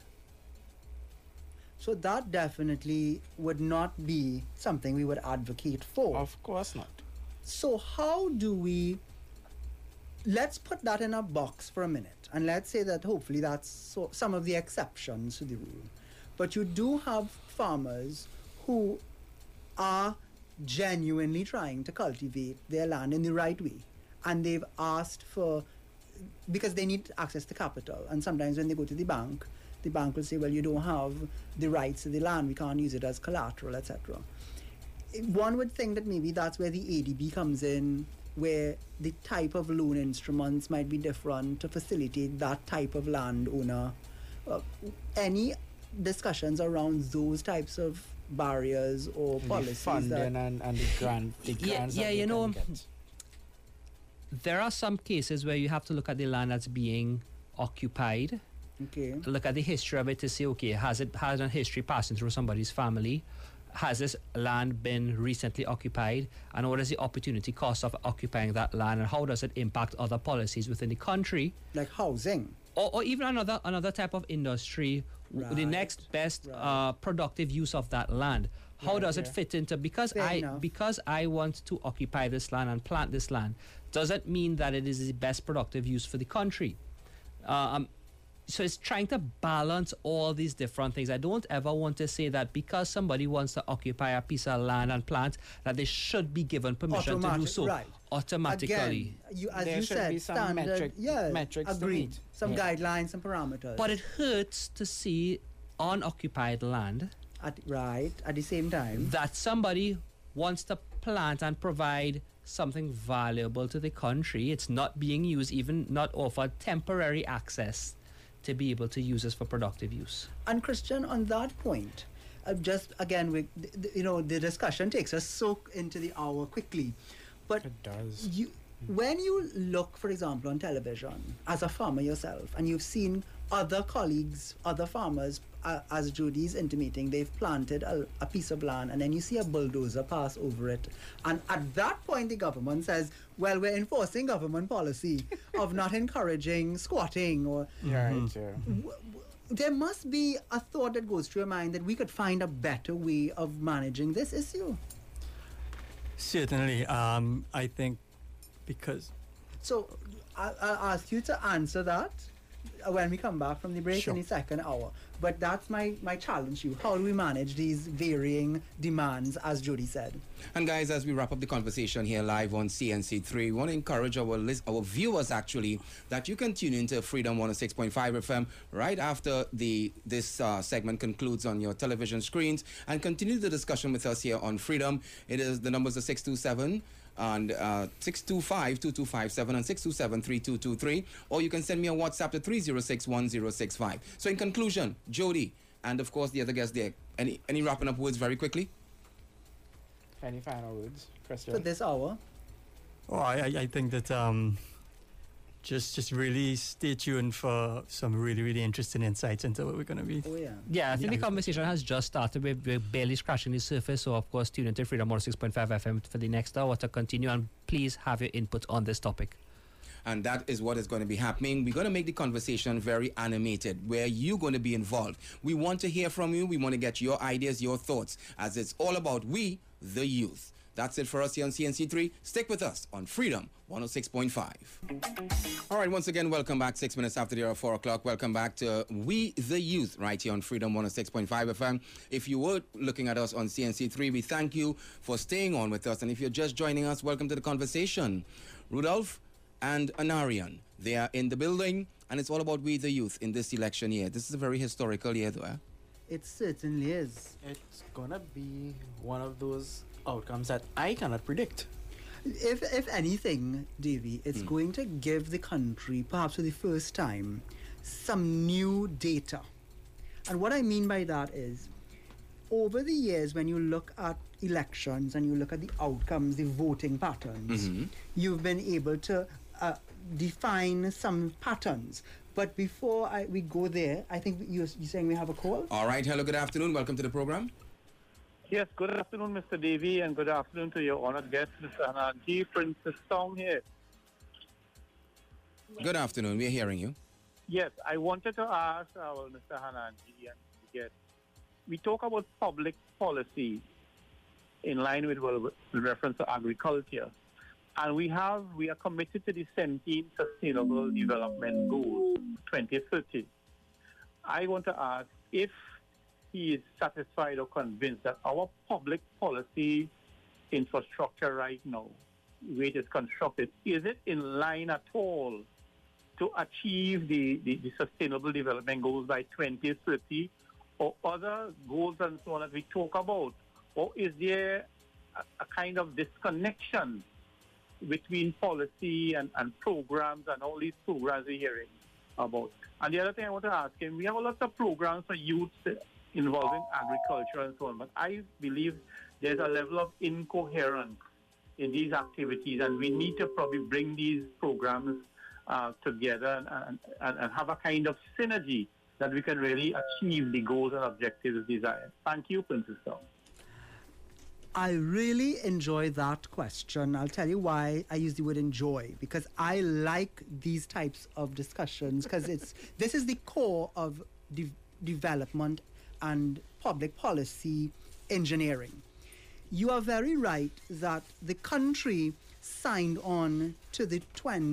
So that definitely would not be something we would advocate for. Of course not. So how do we, let's put that in a box for a minute, and let's say that hopefully that's some of the exceptions to the rule. But you do have farmers who are genuinely trying to cultivate their land in the right way, and they've asked for, because they need access to capital, and sometimes when they go to the bank will say, well, you don't have the rights to the land, we can't use it as collateral, etc. One would think that maybe that's where the ADB comes in, where the type of loan instruments might be different to facilitate that type of landowner. Any discussions around those types of barriers or The policies funding that, and the grants Yeah, that they you know, can get. there are some cases where you have to look at the land that's being occupied, okay, look at the history of it to say, okay, has a history passing through somebody's family? Has this land been recently occupied? And what is the opportunity cost of occupying that land? And how does it impact other policies within the country? like housing. Or even another type of industry, the Right, next best right. productive use of that land. How Right, does it yeah. fit into, Fair enough. because I want to occupy this land and plant this land, doesn't mean that it is the best productive use for the country. So it's trying to balance all these different things. I don't ever want to say that because somebody wants to occupy a piece of land and plant, that they should be given permission to do so Right. automatically. Again, as There you should said, be some standard, metrics to agreed. meet. Some Yeah. guidelines, some parameters. But it hurts to see unoccupied land at the same time. that somebody wants to plant and provide something valuable to the country. It's not being used, even not offered temporary access to be able to use this for productive use. And Christian, on that point, just again, the discussion takes us so into the hour quickly, but It does. when you look, for example, on television as a farmer yourself, and you've seen other colleagues, other farmers, as Judy's intimating, they've planted a piece of land, and then you see a bulldozer pass over it, and at that point the government says, well, we're enforcing government policy of not encouraging squatting or Right, yeah. there must be a thought that goes through your mind that we could find a better way of managing this issue. Certainly. I think because So I'll ask you to answer that when we come back from the break Sure. in the second hour. But that's my challenge to you. How do we manage these varying demands, as Jody said? And guys, as we wrap up the conversation here live on CNC3, we want to encourage our viewers actually that you can tune into Freedom 106.5 FM right after this segment concludes on your television screens, and continue the discussion with us here on Freedom. It is the numbers are 627 and 625-2257 and 627-3223, or you can send me a WhatsApp to 306-1065. So in conclusion, Jody and of course the other guests there, any wrapping up words very quickly? Any final words, For Christian? this hour, I think that just really stay tuned for some really interesting insights into what we're going to be. oh yeah. Yeah, I think the Yeah. conversation has just started. We're barely scratching the surface. So, of course, tune into Freedom 106.5 FM for the next hour to continue. And please have your input on this topic. And that is what is going to be happening. We're going to make the conversation very animated, where you're going to be involved. We want to hear from you. We want to get your ideas, your thoughts, as it's all about we, the youth. That's it for us here on CNC3. Stick with us on Freedom 106.5. All right, once again, welcome back. 6 minutes after the hour, 4 o'clock. Welcome back to We, the Youth, right here on Freedom 106.5 FM. If you were looking at us on CNC3, we thank you for staying on with us. And if you're just joining us, welcome to the conversation. Rudolph and Anarian, they are in the building, and it's all about We, the Youth, in this election year. This is a very historical year, though. It certainly is. It's gonna be one of those outcomes that I cannot predict. If anything, Davy, it's going to give the country, perhaps for the first time, some new data. And what I mean by that is, over the years, when you look at elections and you look at the outcomes, the voting patterns, you've been able to define some patterns. But before we go there, I think you're saying we have a call? All right. Hello, good afternoon. Welcome to the program. Yes, good afternoon, Mr. Davy, and good afternoon to your honored guest, Mr. Hananji. Princess Song here. Good afternoon. We're hearing you. Yes, I wanted to ask Mr. Hananji and the guest. We talk about public policy in line with reference to agriculture. And we are committed to the 17 Sustainable Development Goals 2030. I want to ask if he is satisfied or convinced that our public policy infrastructure right now, the way it is constructed, is it in line at all to achieve the Sustainable Development Goals by 2030 or other goals and so on that we talk about? Or is there a kind of disconnection between policy and programs and all these programs we're hearing about? And the other thing I want to ask him, we have a lot of programs for youth involving agriculture and so on, but I believe there's a level of incoherence in these activities, and we need to probably bring these programs together and have a kind of synergy that we can really achieve the goals and objectives desired. Thank you, Princess Song. I really enjoy that question. I'll tell you why I use the word enjoy, because I like these types of discussions, because this is the core of development and public policy engineering. You are very right that the country signed on to the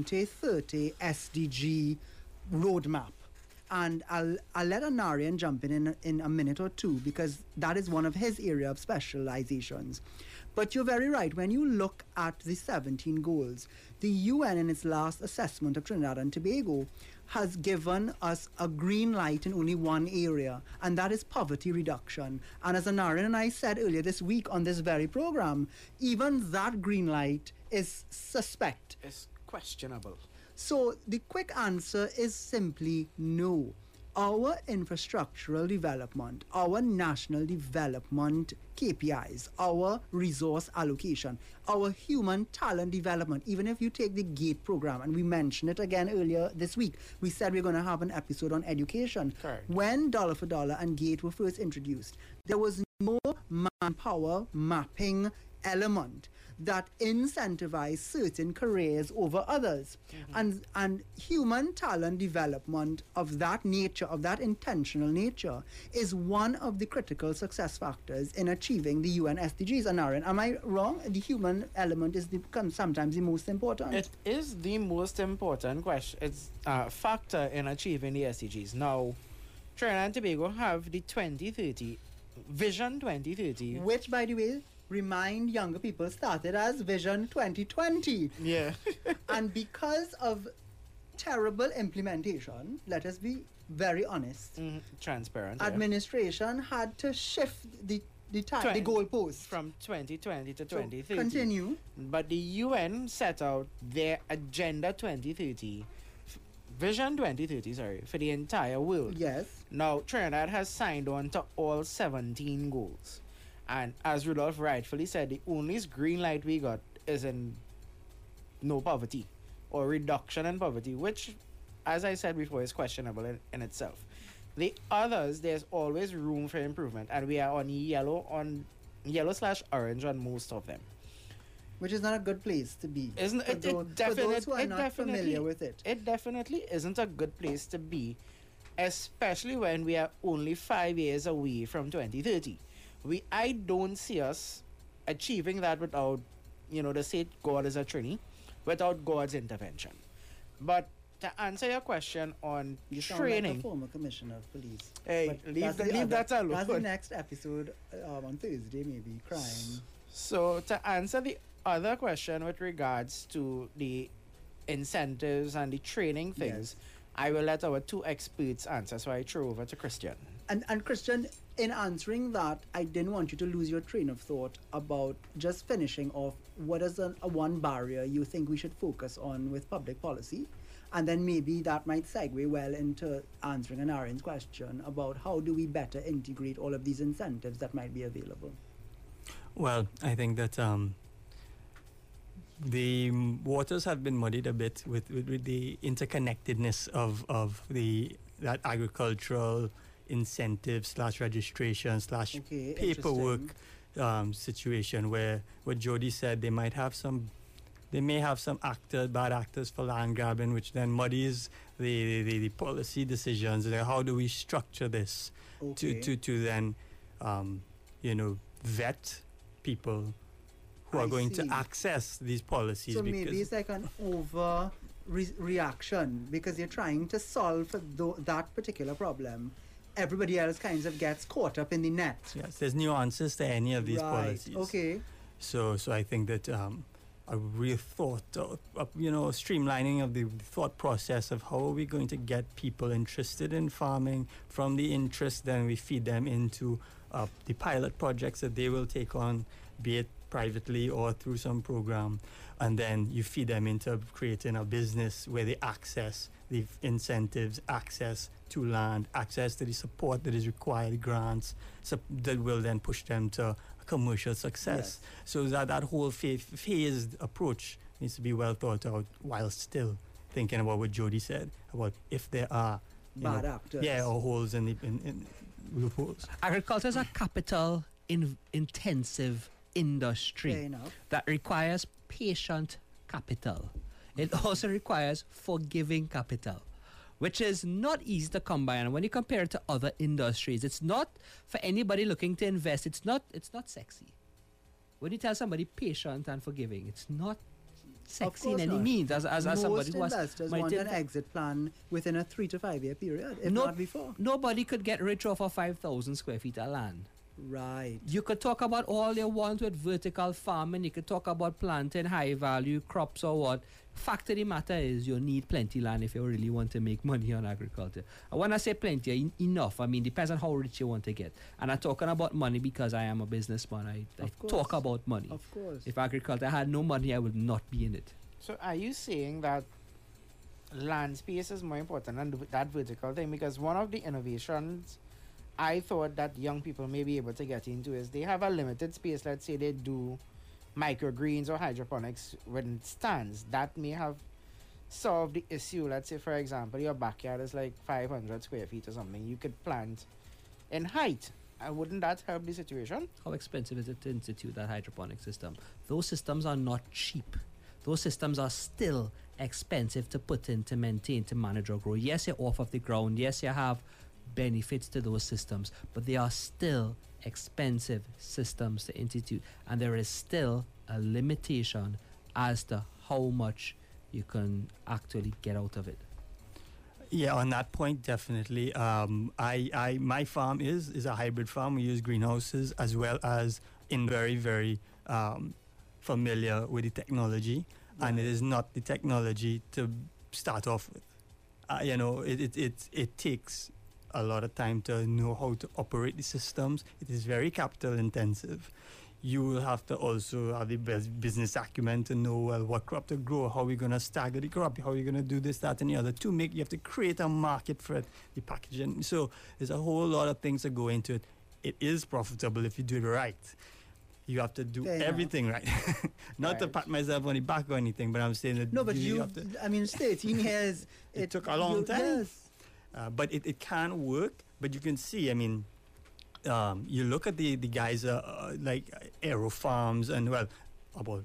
2030 SDG roadmap. And I'll let Anarian jump in a minute or two, because that is one of his area of specializations. But you're very right. When you look at the 17 goals, the UN in its last assessment of Trinidad and Tobago has given us a green light in only one area, and that is poverty reduction. And as Anarian and I said earlier this week on this very program, even that green light is suspect. It's questionable. So the quick answer is simply no. Our infrastructural development, our national development KPIs, our resource allocation, our human talent development, even if you take the GATE program, and we mentioned it again earlier this week, we said we're going to have an episode on education. Correct. When Dollar for Dollar and GATE were first introduced, there was no manpower mapping element that incentivize certain careers over others. And human talent development of that nature, of that intentional nature, is one of the critical success factors in achieving the UN SDGs. Anarian, am I wrong? The human element is sometimes the most important. It is the most important factor in achieving the SDGs. Now, Trinidad and Tobago have the 2030 Vision 2030, which, by the way, remind younger people, started as Vision 2020. Yeah. And because of terrible implementation, let us be very honest, transparent, administration had to shift the goalposts from 2020 to 2030. Continue. But the UN set out their Agenda 2030, Vision 2030, sorry, for the entire world. Yes. Now, Trinidad has signed on to all 17 goals. And as Rudolph rightfully said, the only green light we got is in no poverty or reduction in poverty, which, as I said before, is questionable in itself. The others, there's always room for improvement, and we are on yellow/orange on most of them. Which is not a good place to be. Isn't it? For those who are not familiar with it. It definitely isn't a good place to be, especially when we are only 5 years away from 2030. I don't see us achieving that without, they say God is a Trini, without God's intervention. But to answer your question on you training, like a former commissioner of police. Hey, leave that alone. That's the next episode on Thursday, maybe. Crime. So to answer the other question with regards to the incentives and the training things, yes. I will let our two experts answer, so I throw over to Christian. And Christian, in answering that, I didn't want you to lose your train of thought about just finishing off what is a one barrier you think we should focus on with public policy. And then maybe that might segue well into answering an Aaron's question about how do we better integrate all of these incentives that might be available. Well, I think that the waters have been muddied a bit with the interconnectedness of that agricultural incentive / registration / paperwork situation where what Jody said, they may have some bad actors for land grabbing, which then muddies the policy decisions. How do we structure this to then vet people who are going to access these policies? So maybe it's like an reaction because you're trying to solve that particular problem. Everybody else kind of gets caught up in the net. Yes, there's nuances to any of these policies. Okay. So I think that a real thought, streamlining of the thought process of how are we going to get people interested in farming. From the interest, then we feed them into the pilot projects that they will take on, be it privately or through some program, and then you feed them into creating a business where they access the incentives, access to land, access to the support that is required, grants that will then push them to commercial success. Yes. So that whole phased approach needs to be well thought out while still thinking about what Jody said about if there are bad actors. Yeah, or holes in loopholes. Agriculture is a capital intensive industry that requires patient capital. It also requires forgiving capital, which is not easy to come by. And when you compare it to other industries, it's not for anybody looking to invest. It's not sexy. When you tell somebody patient and forgiving, it's not sexy in any means. As somebody who has investors want an exit plan within a 3 to 5 year period, if not before. Nobody could get rich off of 5,000 square feet of land. Right. You could talk about all you want with vertical farming. You could talk about planting high value crops or what. Fact of the matter is you need plenty land if you really want to make money on agriculture. And when I say plenty, enough. I mean, depends on how rich you want to get. And I'm talking about money because I am a businessman. I talk about money. Of course. If agriculture had no money, I would not be in it. So are you saying that land space is more important than that vertical thing? Because one of the innovations I thought that young people may be able to get into is they have a limited space. Let's say they do microgreens or hydroponics with stands. That may have solved the issue. Let's say, for example, your backyard is like 500 square feet or something. You could plant in height. Wouldn't that help the situation? How expensive is it to institute that hydroponic system? Those systems are not cheap. Those systems are still expensive to put in, to maintain, to manage or grow. Yes, you're off of the ground. Yes, you have benefits to those systems, but they are still expensive systems to institute, and there is still a limitation as to how much you can actually get out of it. Yeah, on that point, definitely. My farm is a hybrid farm. We use greenhouses as well as very, very familiar with the technology, and it is not the technology to start off with. It takes a lot of time to know how to operate the systems. It is very capital intensive. You will have to also have the best business acumen to know what crop to grow, how we're going to stagger the crop, how we're going to do this, that, and the other. You have to create a market for it, the packaging. So there's a whole lot of things that go into it. It is profitable if you do it right. You have to do everything right. Not to pat myself on the back or anything, but I'm saying that stay 18 years. It took a long time. Yes. But it can work, but you can see, you look at the guys like Aero Farms and, about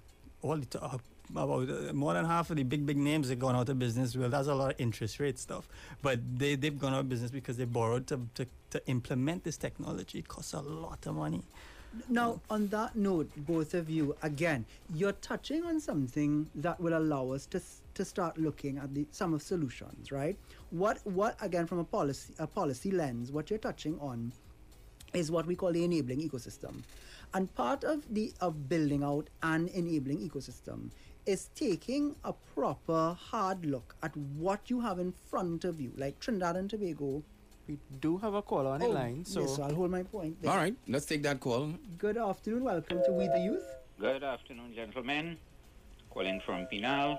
more than half of the big names have gone out of business. Well, that's a lot of interest rate stuff. But they've gone out of business because they borrowed to implement this technology. It costs a lot of money. Now, on that note, both of you, again, you're touching on something that will allow us to start looking at some of solutions, right? What again, from a policy lens, what you're touching on is what we call the enabling ecosystem. And part of building out an enabling ecosystem is taking a proper hard look at what you have in front of you, like Trinidad and Tobago. We do have a call on the line, so... Yes, so I'll hold my point there. All right, let's take that call. Good afternoon. Welcome to We the Youth. Good afternoon, gentlemen. Calling from Pinal.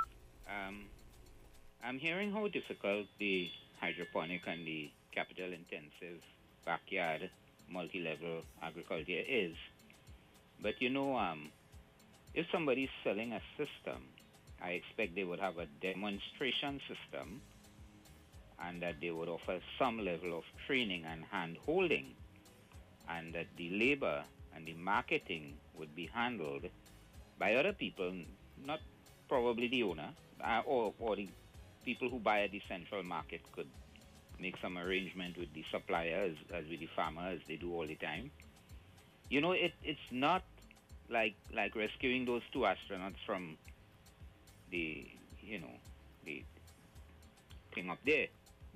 I'm hearing how difficult the hydroponic and the capital-intensive backyard multi-level agriculture is. But you know, if somebody's selling a system, I expect they would have a demonstration system and that they would offer some level of training and hand-holding, and that the labor and the marketing would be handled by other people, not probably the owner, or the people who buy at the central market could make some arrangement with the suppliers, as with the farmers, they do all the time. You know, it's not like rescuing those two astronauts from the thing up there,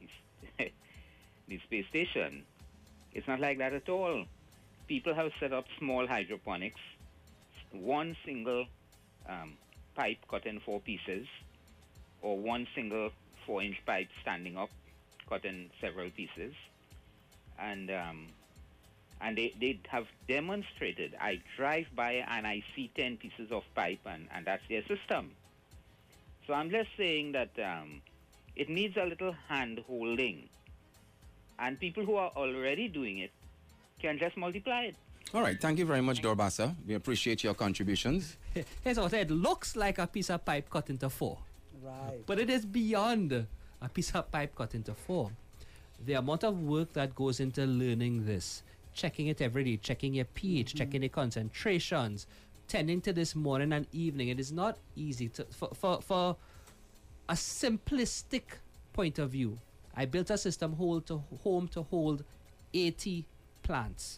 the space station. It's not like that at all. People have set up small hydroponics, one single pipe cut in 4 pieces, or one single 4-inch pipe standing up, cut in several pieces, and they have demonstrated. I drive by and I see 10 pieces of pipe, and that's their system. So I'm just saying that it needs a little hand-holding, and people who are already doing it can just multiply it. All right, thank you very much, Dorbasa. We appreciate your contributions. Here's what I said. It looks like a piece of pipe cut into 4. Right. But it is beyond a piece of pipe cut into 4. The amount of work that goes into learning this, checking it every day, checking your pH, checking your concentrations, tending to this morning and evening. It is not easy to for a simplistic point of view. I built a system home to hold 80 plants.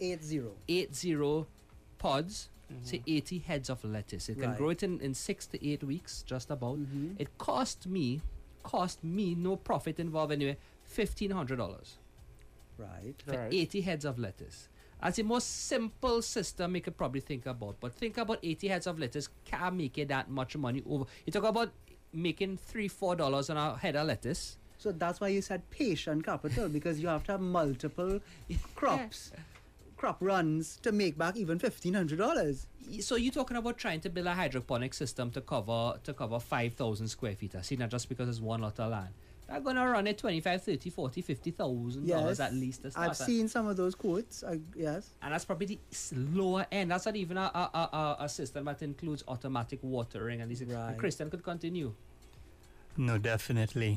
80 pods. Say 80 heads of lettuce. It can grow it in 6 to 8 weeks, just about. It cost me no profit involved anyway, $1,500. Right. For 80 heads of lettuce. As the most simple system you could probably think about, but think about 80 heads of lettuce can't make it that much money over. You talk about making $3-4 on a head of lettuce. So that's why you said patient capital, because you have to have multiple crops. Crop runs to make back even $1,500. So you're talking about trying to build a hydroponic system to cover 5,000 square feet. I see, not just because it's one lot of land. They're going to run it $25,000, $30,000, $40,000, $50,000 at least to start. I've seen some of those quotes. Yes. And that's probably the lower end. That's not even a system that includes automatic watering and these things. Right. And Christian could continue. No, definitely.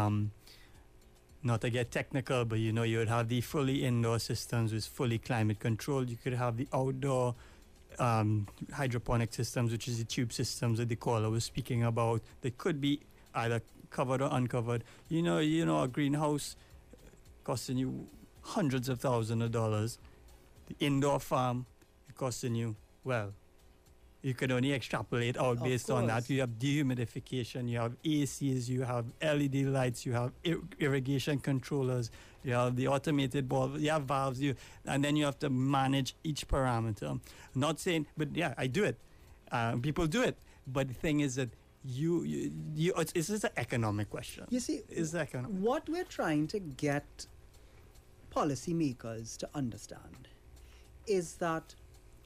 Not to get technical, but you would have the fully indoor systems with fully climate controlled. You could have the outdoor hydroponic systems, which is the tube systems that the caller was speaking about. They could be either covered or uncovered. A greenhouse costing you hundreds of thousands of dollars. The indoor farm costing you, you could only extrapolate out based on that. You have dehumidification, you have ACs, you have LED lights, you have irrigation controllers, you have the automated bulb, you have valves, and then you have to manage each parameter. I'm not saying, but yeah, I do it. People do it. But the thing is that it's just an economic question. You see, what we're trying to get policymakers to understand is that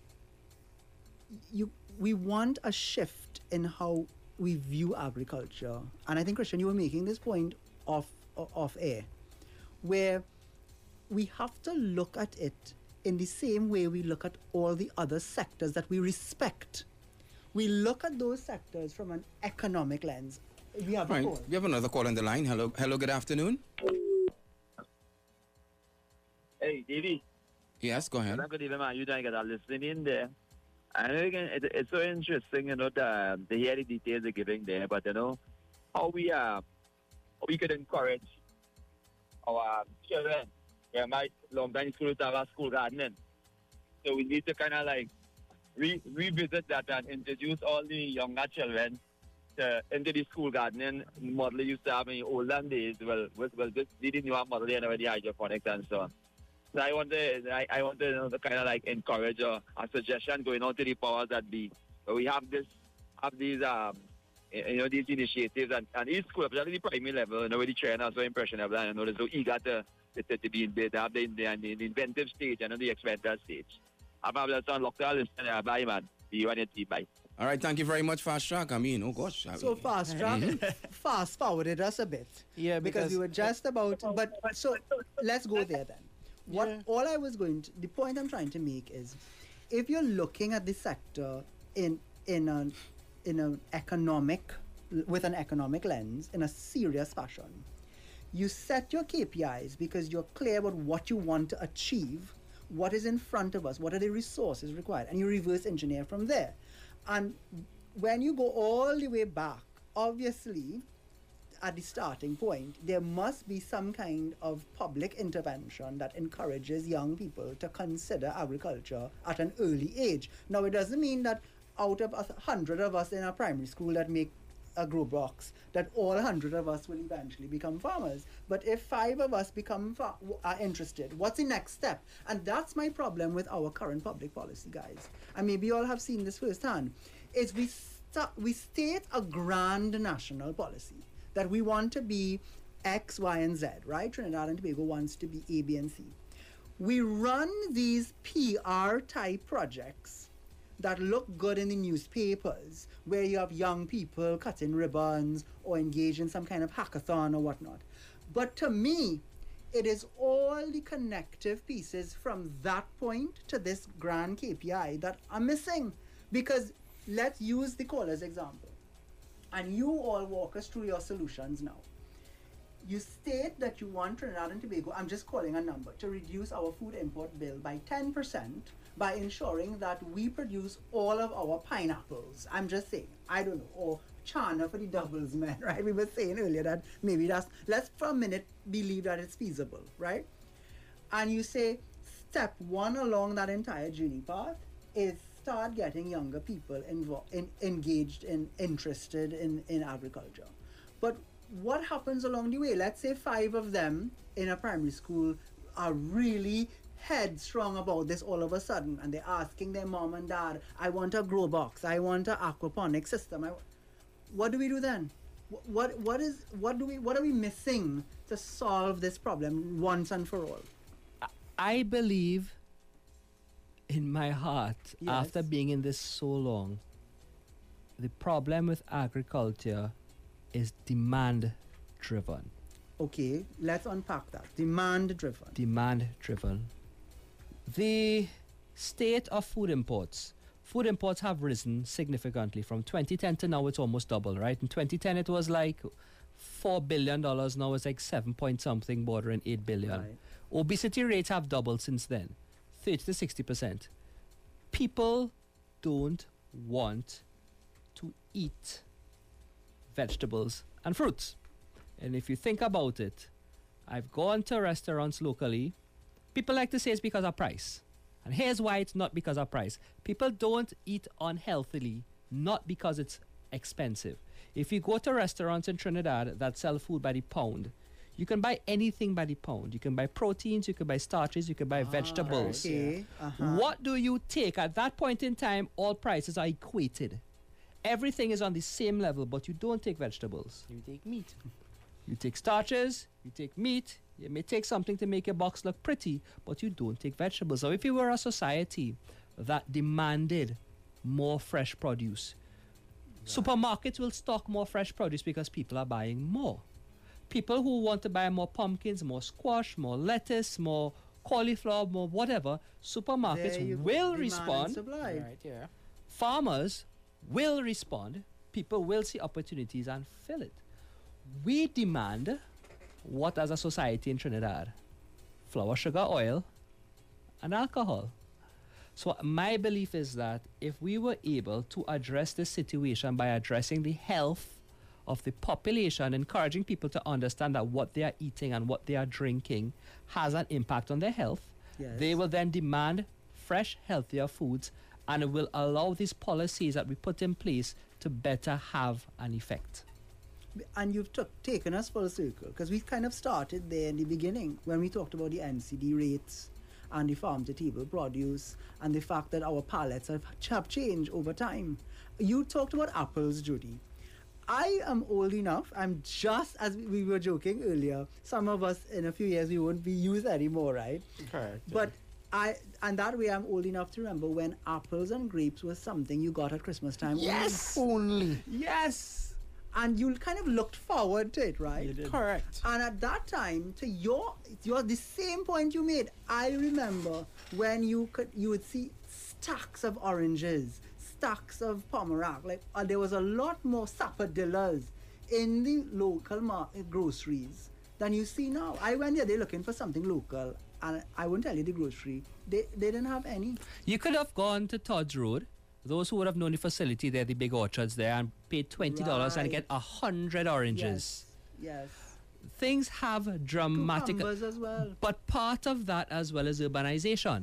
we want a shift in how we view agriculture. And I think, Christian, you were making this point off air, where we have to look at it in the same way we look at all the other sectors that we respect. We look at those sectors from an economic lens. We have a call. We have another call on the line. Hello, good afternoon. Hey, Davey. Yes, go ahead. Good evening, man. You don't get listening in there. I know it's so interesting, to hear the details they're giving there, but how we could encourage our children. We might long time school to have a school gardening. So we need to kind of revisit that and introduce all the younger children into the school gardening model used to have in the olden days. Well, this didn't know model there with the hydroponics and so on. So I want to kind of encourage a suggestion going on to the powers that be. So we have these these initiatives and each school, especially the primary level, where the children are so impressionable and they're so eager to be in bed, have the inventive stage and the experimental stage. I'm able to unlock the list and bye, man. See you on your team, bye. All right, thank you very much, Fast Track. I mean, oh gosh. So Fast Track fast forwarded us a bit. Yeah, because we were just about. But so let's go there then. The point I'm trying to make is, if you're looking at the sector in an economic lens, in a serious fashion, you set your KPIs because you're clear about what you want to achieve, what is in front of us, what are the resources required, and you reverse engineer from there. And when you go all the way back, obviously, at the starting point, there must be some kind of public intervention that encourages young people to consider agriculture at an early age. Now, it doesn't mean that out of 100 of us in a primary school that make a grow box, that all 100 of us will eventually become farmers. But if 5 of us are interested, what's the next step? And that's my problem with our current public policy, guys. And maybe you all have seen this firsthand. Is we state a grand national policy that we want to be X, Y, and Z, right? Trinidad and Tobago wants to be A, B, and C. We run these PR type projects that look good in the newspapers, where you have young people cutting ribbons or engage in some kind of hackathon or whatnot. But to me, it is all the connective pieces from that point to this grand KPI that are missing. Because let's use the caller's example. And you all walk us through your solutions now. You state that you want Trinidad and Tobago, I'm just calling a number, to reduce our food import bill by 10% by ensuring that we produce all of our pineapples. I'm just saying, I don't know, or China for the doubles, man, right? We were saying earlier that maybe let's for a minute believe that it's feasible, right? And you say, step 1 along that entire journey path is start getting younger people engaged and interested in agriculture. But what happens along the way? Let's say 5 of them in a primary school are really headstrong about this all of a sudden, and they're asking their mom and dad, I want a grow box, I want an aquaponic system. What do we do then? What are we missing to solve this problem once and for all? I believe in my heart, after being in this so long, the problem with agriculture is demand driven. Okay, let's unpack that. Demand driven. Demand driven. The state of food imports. Food imports have risen significantly. From 2010 to now, it's almost double, right? In 2010, it was like $4 billion. Now it's like 7 point something, bordering 8 billion. Right. Obesity rates have doubled since then, 30 to 60%. People don't want to eat vegetables and fruits. And if you think about it, I've gone to restaurants locally. People like to say it's because of price. And here's why it's not because of price. People don't eat unhealthily, not because it's expensive. If you go to restaurants in Trinidad that sell food by the pound, you can buy anything by the pound. You can buy proteins, you can buy starches, you can buy vegetables. Okay. What do you take? At that point in time, all prices are equated. Everything is on the same level, but you don't take vegetables. You take meat. You take starches, you take meat, you may take something to make your box look pretty, but you don't take vegetables. So if you were a society that demanded more fresh produce, supermarkets will stock more fresh produce because people are buying more. People who want to buy more pumpkins, more squash, more lettuce, more cauliflower, more whatever, supermarkets will respond. Right, yeah. Farmers will respond. People will see opportunities and fill it. We demand what as a society in Trinidad? Flour, sugar, oil, and alcohol. So my belief is that if we were able to address this situation by addressing the health of the population, encouraging people to understand that what they are eating and what they are drinking has an impact on their health, they will then demand fresh, healthier foods, and it will allow these policies that we put in place to better have an effect. And you've taken us full circle, because we kind of started there in the beginning when we talked about the NCD rates and the farm-to-table produce and the fact that our palates have changed over time. You talked about apples, Judy. I am old enough. I'm just, as we were joking earlier, some of us in a few years we won't be youth anymore, right? Correct. But and that way I'm old enough to remember when apples and grapes was something you got at Christmas time. Yes! Only. Yes! And you kind of looked forward to it, right? Correct. And at that time, to your the same point you made, I remember when you would see stacks of oranges, stacks of pomerac. Like there was a lot more sapodillas in the local groceries than you see now. I went there, they're looking for something local, and I won't tell you the grocery. They didn't have any. You could have gone to Todd's Road. Those who would have known the facility there, the big orchards there, and paid $20 and get 100 oranges. Yes. Things have dramatic... Cucumbers as well. But part of that as well is urbanization.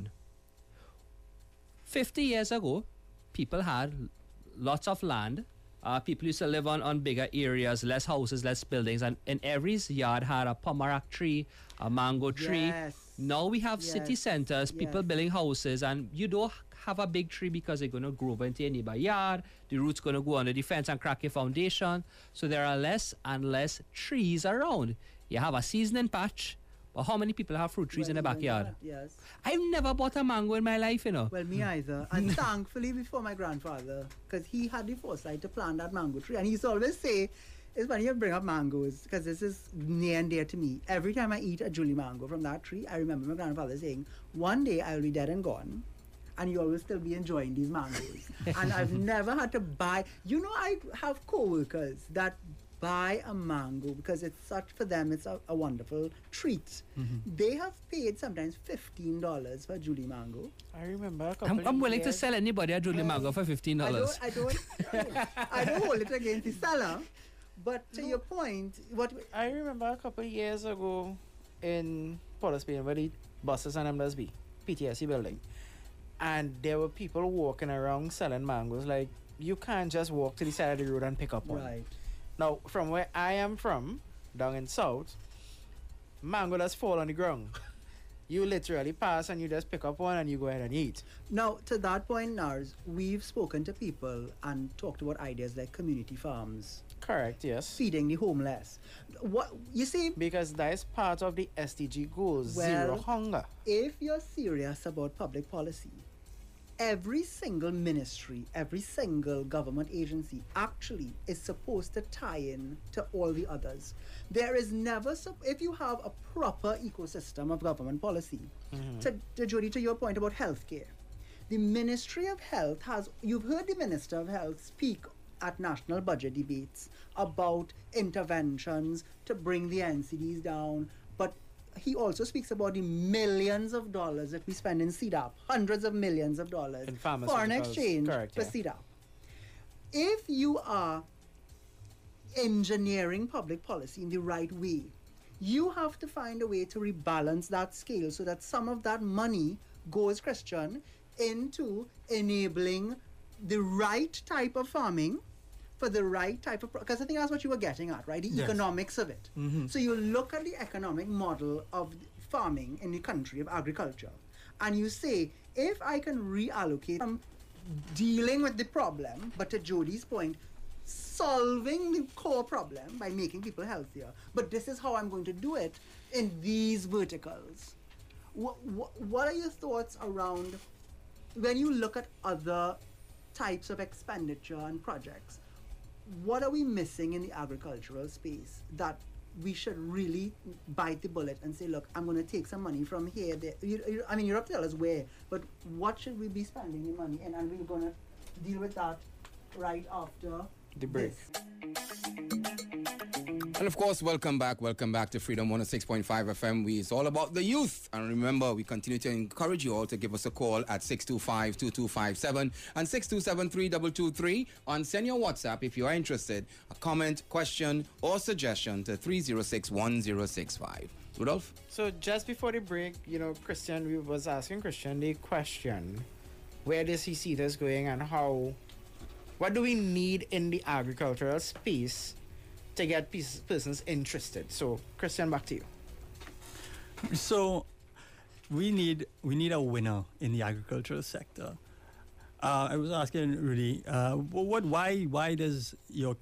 50 years ago, people had lots of land. People used to live on bigger areas, less houses, less buildings, and in every yard had a pomerac tree, a mango tree. Yes. Now we have city centers, people building houses, and you don't have a big tree because they're going to grow over into your neighbor yard. The roots going to go under the fence and crack your foundation. So there are less and less trees around. You have a seasoning patch, but how many people have fruit trees in the backyard? Yes. I've never bought a mango in my life, you know. Well, me either. And thankfully, before my grandfather, because he had the foresight to plant that mango tree. And he used to always say, it's when you bring up mangoes, because this is near and dear to me. Every time I eat a Julie mango from that tree, I remember my grandfather saying, one day I'll be dead and gone, and you will still be enjoying these mangoes. And I've never had to buy. You know, I have co-workers that buy a mango because it's such, for them, it's a wonderful treat. They have paid sometimes $15 for Julie mango. I remember a couple I'm willing years. to sell anybody a Julie mango for $15. I don't hold it against the seller. But to your point, what I remember a couple of years ago in Port of Spain, where the buses and MSB, PTSC building, and there were people walking around selling mangoes. Like, you can't just walk to the side of the road and pick up one. Right. Now, from where I am from, down in South, mango does fall on the ground. You literally pass and you just pick up one and you go ahead and eat. Now, to that point, Nars, we've spoken to people and talked about ideas like community farms. Correct, yes. Feeding the homeless. What you see? Because that is part of the SDG goals, zero hunger. If you're serious about public policy, every single ministry, every single government agency actually is supposed to tie in to all the others. There is never, if you have a proper ecosystem of government policy, to Jody, to your point about healthcare, the Ministry of Health has, you've heard the Minister of Health speak at national budget debates about interventions to bring the NCDs down, but he also speaks about the millions of dollars that we spend in CDAP, hundreds of millions of dollars in foreign exchange for CDAP. If you are engineering public policy in the right way, you have to find a way to rebalance that scale so that some of that money goes, Christian, into enabling the right type of farming for the right type of, because I think that's what you were getting at, right? The economics of it. So you look at the economic model of farming in the country, of agriculture, and you say, if I can reallocate from dealing with the problem, but to Jody's point, solving the core problem by making people healthier, but this is how I'm going to do it in these verticals. What are your thoughts around when you look at other types of expenditure and projects? What are we missing in the agricultural space that we should really bite the bullet and say, look, I'm going to take some money from here, there. I mean, you're up to tell us where, but what should we be spending the money in? And we're going to deal with that right after the break. And of course, welcome back to Freedom 106.5 FM. It's all about the youth. And remember, we continue to encourage you all to give us a call at 625-2257 and 627-3223, and send your WhatsApp if you are interested, a comment, question, or suggestion to 306-1065. Rudolph? So just before the break, Christian, we was asking Christian the question, where does he see this going, and what do we need in the agricultural space to get persons interested? So, Christian, back to you. So, we need a winner in the agricultural sector. I was asking Rudy, why does your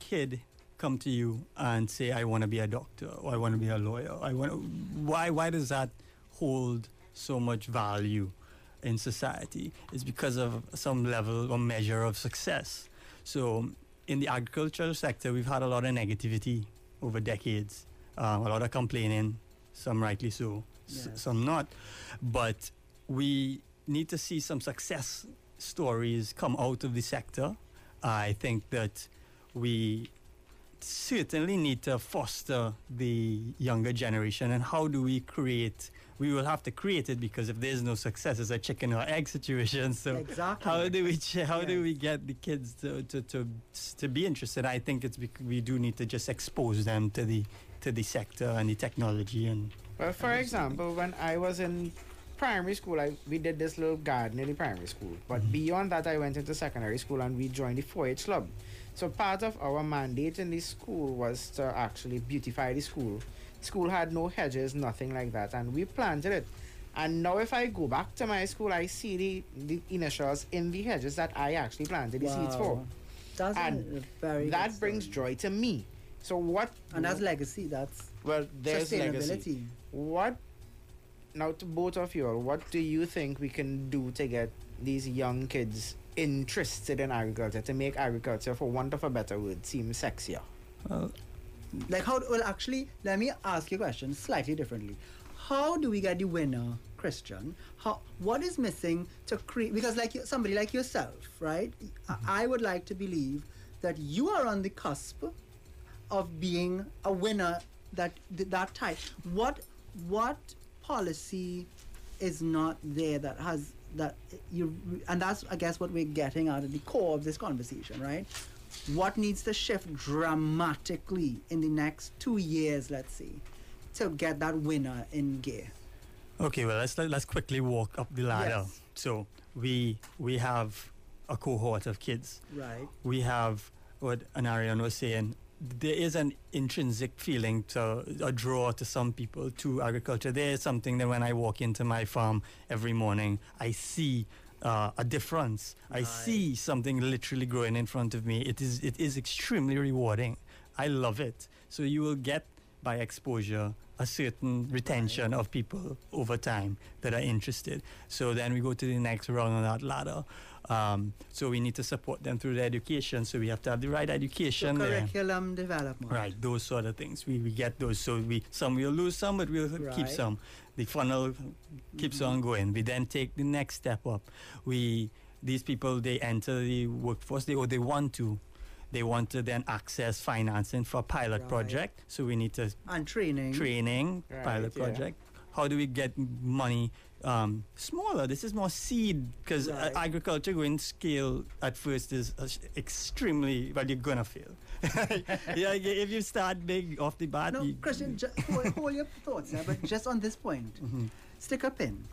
kid come to you and say, I want to be a doctor or I want to be a lawyer? Why does that hold so much value in society? It's because of some level or measure of success. So in the agricultural sector, we've had a lot of negativity over decades, a lot of complaining, some rightly so, some not. But we need to see some success stories come out of the sector. I think that we certainly need to foster the younger generation. And how do we create? We will have to create it, because if there's no success, it's a chicken or egg situation. So exactly. how do we get the kids to be interested? I think it's we do need to just expose them to the sector and the technology. And well, for example, when I was in primary school, we did this little garden in the primary school. But beyond that, I went into secondary school and we joined the 4-H club. So part of our mandate in the school was to actually beautify the school. School had no hedges, nothing like that, and we planted it. And now if I go back to my school, I see the initials in the hedges that I actually planted the seeds for. That's and very that brings joy to me. So what? And that's legacy. That's there's sustainability. Legacy. What? Now to both of you all, what do you think we can do to get these young kids interested in agriculture, to make agriculture, for want of a better word, seem sexier? Actually, let me ask you a question slightly differently. How do we get the winner, Christian? What is missing to create? Because somebody like yourself, right? I would like to believe that you are on the cusp of being a winner that type. What policy is not there that has that you, and that's I guess what we're getting at the core of this conversation, right? What needs to shift dramatically in the next 2 years, let's say, to get that winner in gear? Okay, well let's quickly walk up the ladder. Yes. So we have a cohort of kids. Right. We have what Anarian was saying. There is an intrinsic feeling to a draw to some people to agriculture. There is something that when I walk into my farm every morning, I see a difference. Right. I see something literally growing in front of me. It is extremely rewarding. I love it. So you will get, by exposure, a certain retention of people over time that are interested. So then we go to the next rung on that ladder. So we need to support them through their education. So we have to have the right education. So curriculum development. Right, those sort of things. We get those. So some we'll lose some, but we'll keep some. The funnel keeps on going. We then take the next step up. These people, they enter the workforce. They want to then access financing for a pilot project. So we need to training pilot project. How do we get money smaller? This is more seed, because agriculture going scale at first is extremely, well, you're gonna fail. If you start big off the bat. No, Christian, hold your thoughts there, but just on this point, stick a pin.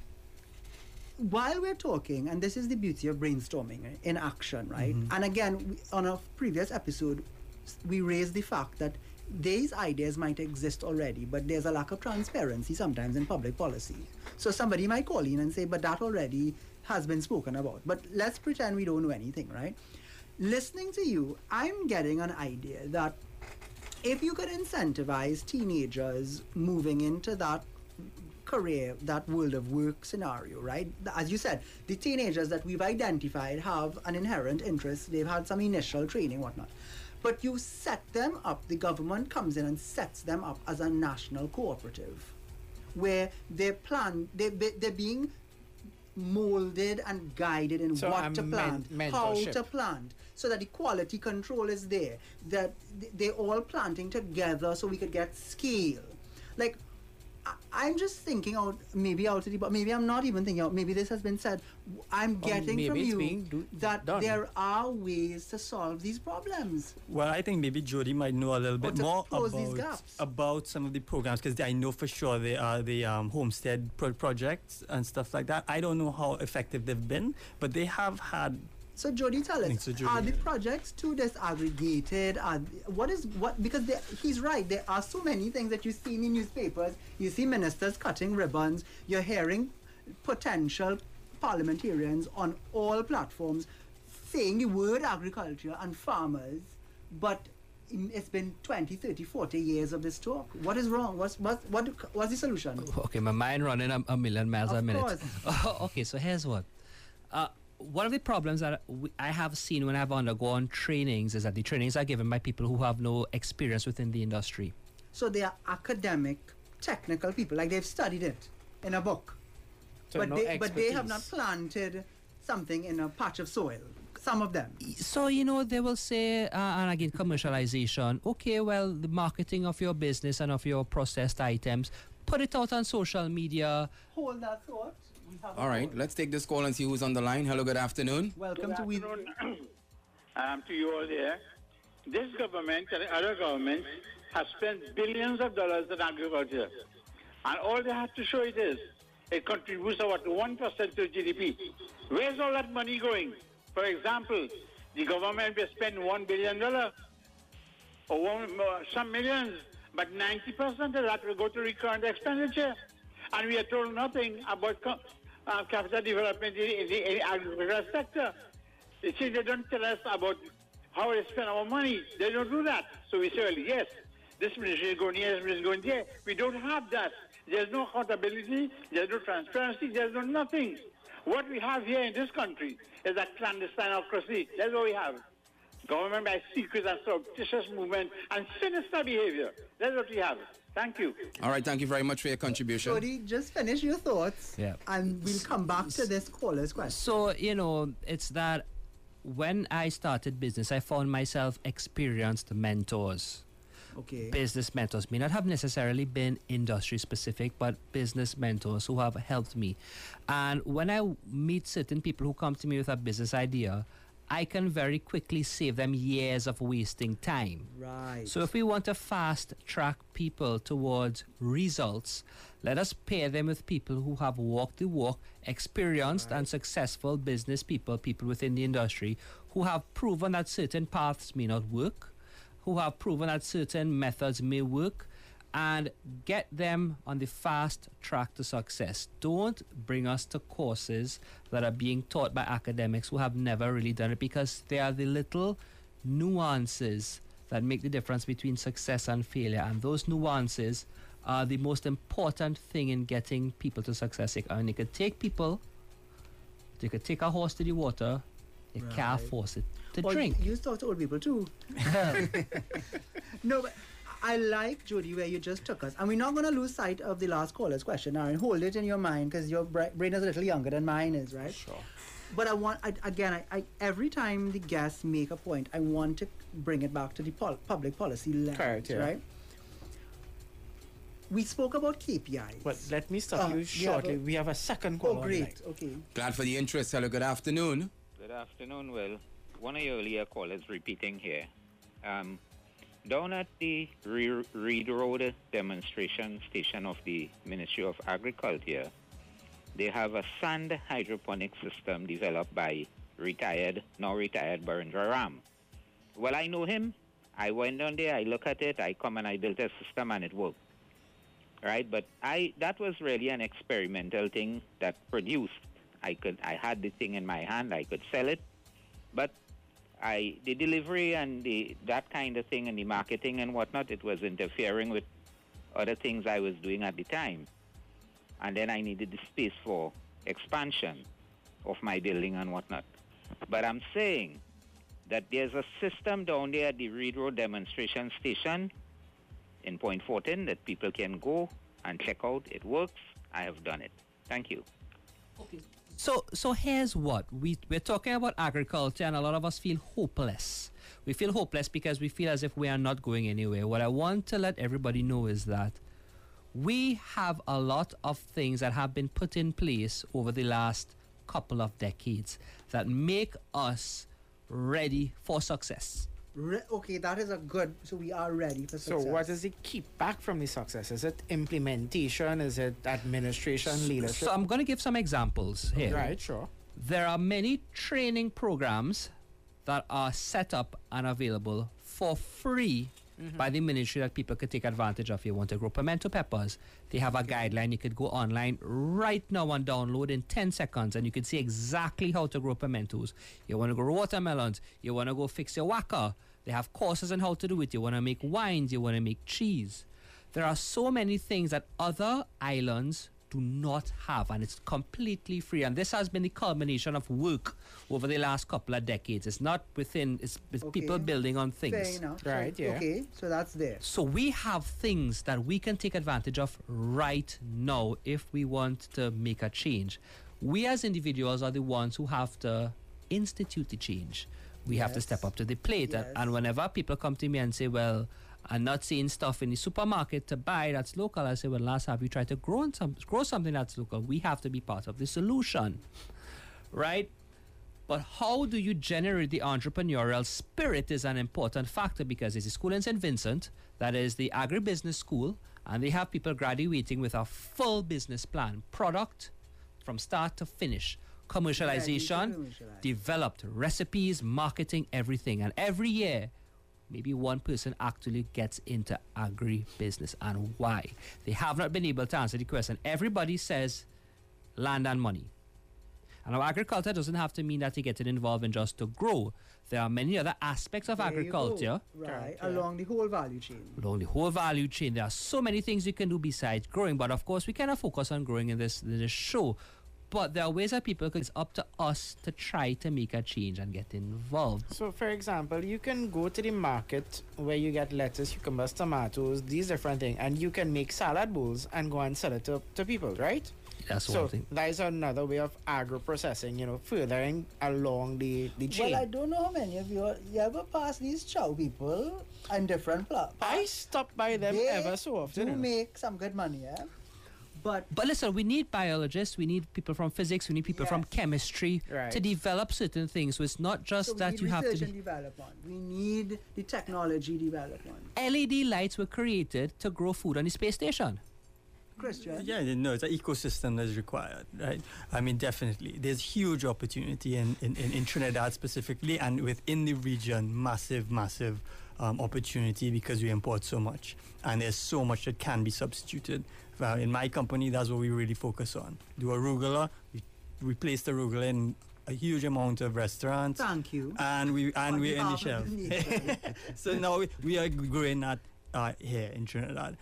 While we're talking, and this is the beauty of brainstorming in action, right? And again, on a previous episode, we raised the fact that these ideas might exist already, but there's a lack of transparency sometimes in public policy. So somebody might call in and say, but that already has been spoken about. But let's pretend we don't know anything, right? Listening to you, I'm getting an idea that if you could incentivize teenagers moving into that career, that world of work scenario, right? As you said, the teenagers that we've identified have an inherent interest. They've had some initial training, whatnot. But you set them up, the government comes in and sets them up as a national cooperative, where they're being molded and guided in what to plant, how to plant, so that the quality control is there, that they're all planting together so we could get scale. Like, I'm just thinking out of the box. Maybe I'm not even thinking out. Maybe this has been said. I'm getting from you that there are ways to solve these problems. Well, I think maybe Jody might know a little bit more about some of the programs, because I know for sure they are the homestead projects and stuff like that. I don't know how effective they've been, but they have had. So Jody, tell us, are the projects too disaggregated? Because he's right, there are so many things that you see in the newspapers. You see ministers cutting ribbons. You're hearing potential parliamentarians on all platforms saying the word agriculture and farmers but it's been 20, 30, 40 years of this talk. What is wrong? What's the solution? Okay, my mind running a million miles a minute. Course. Okay, so here's what. One of the problems that I have seen when I've undergone trainings is that the trainings are given by people who have no experience within the industry. So they are academic, technical people, like they've studied it in a book. So but, no they have expertise. not planted something in a patch of soil. Some of them. So, they will say, and again, commercialization. Okay, well, the marketing of your business and of your processed items, put it out on social media. Hold that thought. We have All right, let's take this call and see who's on the line. Hello, good afternoon. Welcome to We. To you all there. This government and other governments have spent billions of dollars in agriculture. And all they have to show it contributes about 1% to GDP. Where's all that money going? For example, the government will spend $1 billion or some millions, but 90% of that will go to recurrent expenditure. And we are told nothing about capital development in the agricultural sector. They say they don't tell us about how they spend our money. They don't do that. So we say, well, yes, this ministry is going here, this ministry is going there. We don't have that. There's no accountability, there's no transparency, there's no nothing. What we have here in this country is a clandestinocracy. That's what we have. Government by secret and surreptitious movement and sinister behavior. That's what we have. Thank you. All right, thank you very much for your contribution. Jody, just finish your thoughts. Yeah. And we'll come back to this caller's question. So, it's that when I started business, I found myself experienced mentors. Okay. Business mentors may not have necessarily been industry specific, but business mentors who have helped me. And when I meet certain people who come to me with a business idea, I can very quickly save them years of wasting time. Right. So if we want to fast track people towards results, let us pair them with people who have walked the walk, experienced and successful business people within the industry who have proven that certain paths may not work, who have proven that certain methods may work, and get them on the fast track to success. Don't bring us to courses that are being taught by academics who have never really done it, because they are the little nuances that make the difference between success and failure. And those nuances are the most important thing in getting people to success. And you could take people, you could take a horse to the water, you can't force it to drink. You talk to old people too. No, but I like, Jody, where you just took us. And we're not going to lose sight of the last caller's question, Aaron. Hold it in your mind, because your brain is a little younger than mine is, right? Sure. But I every time the guests make a point, I want to bring it back to the public policy lens, Correct, yeah. right? We spoke about KPIs. But let me stop you shortly. We have a second call. Oh, great. Okay. Glad for the interest. Hello, good afternoon. Good afternoon. Well, one of your earlier callers repeating here. Down at the Reed Road demonstration station of the Ministry of Agriculture, they have a sand hydroponic system developed by now retired Barendra Ram. Well, I know him. I went down there, I look at it, I come and I built a system and it worked. Right? But that was really an experimental thing that produced. I had the thing in my hand, I could sell it, but the delivery and that kind of thing and the marketing and whatnot, it was interfering with other things I was doing at the time. And then I needed the space for expansion of my building and whatnot. But I'm saying that there's a system down there at the Reed Road demonstration station in Point Fortin that people can go and check out. It works. I have done it. Thank you. Okay. So here's what. We're talking about agriculture, and a lot of us feel hopeless. We feel hopeless because we feel as if we are not going anywhere. What I want to let everybody know is that we have a lot of things that have been put in place over the last couple of decades that make us ready for success. Okay, that is a good. So we are ready for So success. what does it keep back from the success? Is it implementation? Is it administration, leadership? So I'm going to give some examples here. Right, sure. There are many training programs that are set up and available for free by the ministry that people could take advantage of. You want to grow pimento peppers, they have a guideline. You could go online right now and download in 10 seconds, and you can see exactly how to grow pimentos. You want to grow watermelons, you want to go fix your waka, They have courses on how to do it. You want to make wines, you want to make cheese. There are so many things that other islands do not have, and it's completely free. And this has been the culmination of work over the last couple of decades. It's not within, it's people building on things. Fair enough. Right, yeah. Okay, so that's there. So we have things that we can take advantage of right now if we want to make a change. We as individuals are the ones who have to institute the change. We have to step up to the plate. Yes. And whenever people come to me and say, well, I'm not seeing stuff in the supermarket to buy that's local, I say, well, last have you tried to grow something that's local? We have to be part of the solution, right? But how do you generate the entrepreneurial spirit is an important factor, because there's a school in St. Vincent that is the agribusiness school, and they have people graduating with a full business plan, product from start to finish, commercialization, developed recipes, marketing, everything. And every year, maybe one person actually gets into agribusiness. And why? They have not been able to answer the question. Everybody says land and money. And now agriculture doesn't have to mean that you're getting involved in just to grow. There are many other aspects of agriculture. Right, along the whole value chain. Along the whole value chain. There are so many things you can do besides growing. But of course, we cannot focus on growing in this show. But there are ways that people, it's up to us to try to make a change and get involved. So, for example, you can go to the market where you get lettuce, cucumbers, tomatoes, these different things, and you can make salad bowls and go and sell it to people, right? That's so one thing. That is another way of agro-processing, furthering along the chain. Well, I don't know how many of you ever pass these chow people and different parts. I stop by them ever so often. They do make some good money, yeah? But listen, we need biologists, we need people from physics, we need people from chemistry to develop certain things. So it's not just that you have to. And development. We need the technology development. LED lights were created to grow food on the space station. Christian? Yeah, no, it's an ecosystem that's required, right? I mean, definitely. There's huge opportunity in Trinidad specifically, and within the region, massive opportunity, because we import so much. And there's so much that can be substituted. In my company, that's what we really focus on. Do arugula, we replace the arugula in a huge amount of restaurants. Thank you. And we're in the shelf. So now we are growing that here in Trinidad.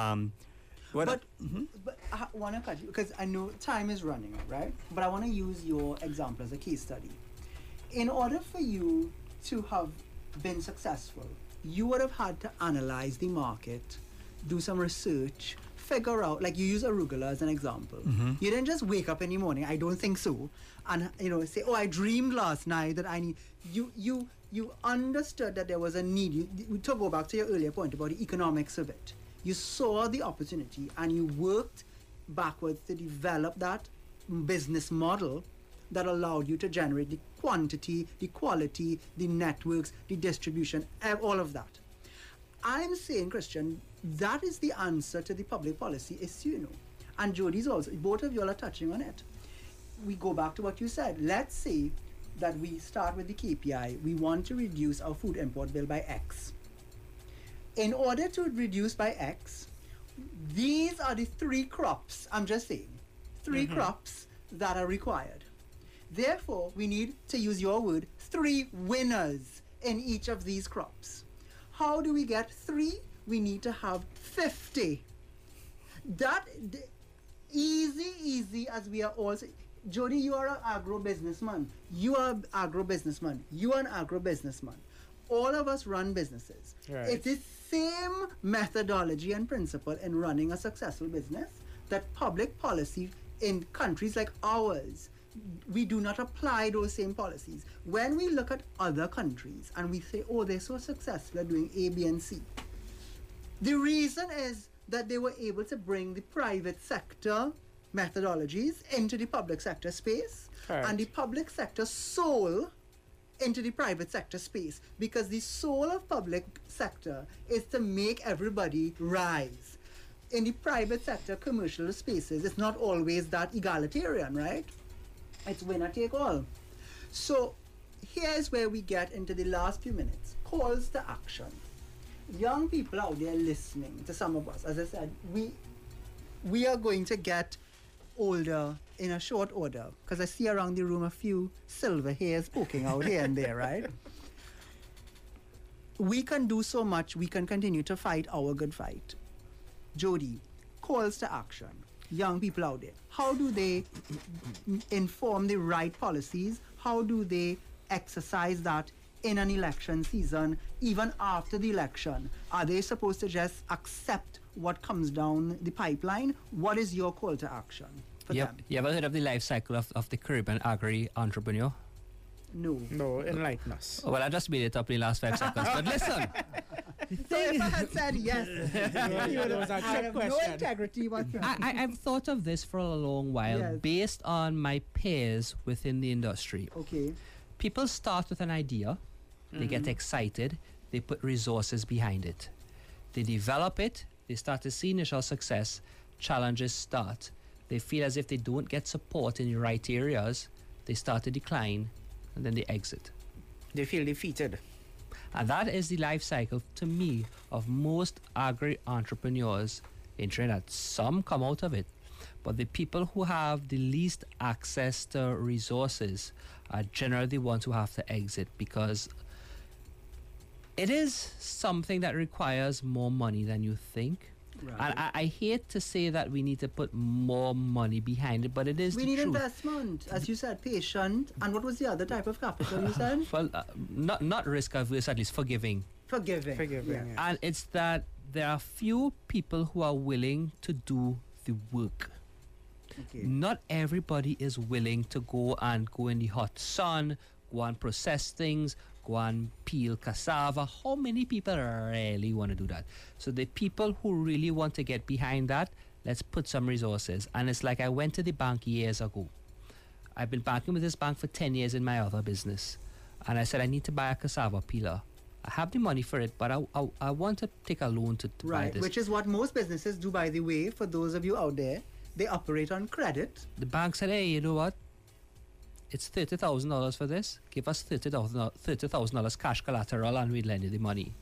But I want to cut you, because I know time is running out, right? But I want to use your example as a case study. In order for you to have been successful, you would have had to analyze the market, do some research, figure out, like you use arugula as an example. You didn't just wake up in the morning, I don't think so, and say, oh, I dreamed last night that I need. You understood that there was a need. To go back to your earlier point about the economics of it, you saw the opportunity and you worked backwards to develop that business model that allowed you to generate the quantity, the quality, the networks, the distribution, all of that. I'm saying, Christian, that is the answer to the public policy issue, And Jody's also, both of you all are touching on it. We go back to what you said. Let's say that we start with the KPI. We want to reduce our food import bill by X. In order to reduce by X, these are the 3 crops, I'm just saying, 3 crops that are required. Therefore, we need, to use your word, 3 winners in each of these crops. How do we get 3? We need to have 50. That easy as we are all saying. Jody, you are an agro-businessman. You are an agro-businessman. You are an agro-businessman. All of us run businesses. Right. It's the same methodology and principle in running a successful business that public policy in countries like ours, we do not apply those same policies. When we look at other countries and we say, oh, they're so successful at doing A, B, and C, the reason is that they were able to bring the private sector methodologies into the public sector space, and the public sector soul into the private sector space, because the soul of public sector is to make everybody rise. In the private sector commercial spaces, it's not always that egalitarian, right? It's winner take all. So here's where we get into the last few minutes. Calls to action. Young people out there listening to some of us, as I said, we are going to get older in a short order, because I see around the room a few silver hairs poking out here and there, right? we can do so much. We can continue to fight our good fight. Jody, calls to action. Young people out there, how do they inform the right policies? How do they exercise that in an election season, even after the election? Are they supposed to just accept what comes down the pipeline? What is your call to action for them? You ever heard of the life cycle of the Caribbean agri-entrepreneur? No, enlighten us. Well, I just made it up in the last 5 seconds. But listen. So if I had said yes, I have no integrity whatsoever. I've thought of this for a long while, Yes. based on my peers within the industry. Okay. People start with an idea, they get excited, they put resources behind it. They develop it, they start to see initial success, challenges start. They feel as if they don't get support in the right areas, they start to decline, and then they exit. They feel defeated. And that is the life cycle, to me, of most agri-entrepreneurs in Trinidad. Some come out of it, but the people who have the least access to resources are generally the ones who have to exit, because it is something that requires more money than you think. Right. And I hate to say that we need to put more money behind it, but it is We the need truth. investment, as you said, patient. And what was the other type of capital you said? Well, not risk averse, at least forgiving. Forgiving. Forgiving. Yes. And it's that there are few people who are willing to do the work. Okay. Not everybody is willing to go in the hot sun, go and process things, go and peel cassava. How many people really want to do that? So the people who really want to get behind that, let's put some resources. And it's like I went to the bank years ago. I've been banking with this bank for 10 years in my other business. And I said, I need to buy a cassava peeler. I have the money for it, but I want to take a loan to buy Right, this. which is what most businesses do, by the way, for those of you out there. They operate on credit. The bank said, hey, you know what? It's $30,000 for this. Give us $30,000 cash collateral and we'll lend you the money.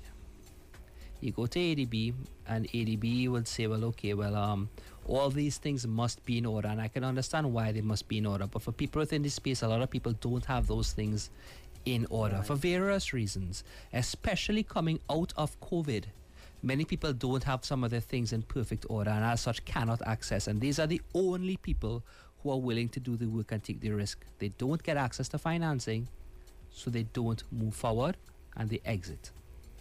You go to ADB and ADB will say, well, okay, well, all these things must be in order. And I can understand why they must be in order. But for people within this space, a lot of people don't have those things in order for various reasons, especially coming out of COVID. Many people don't have some of their things in perfect order and as such cannot access. And these are the only people who are willing to do the work and take the risk. They don't get access to financing, so they don't move forward and they exit.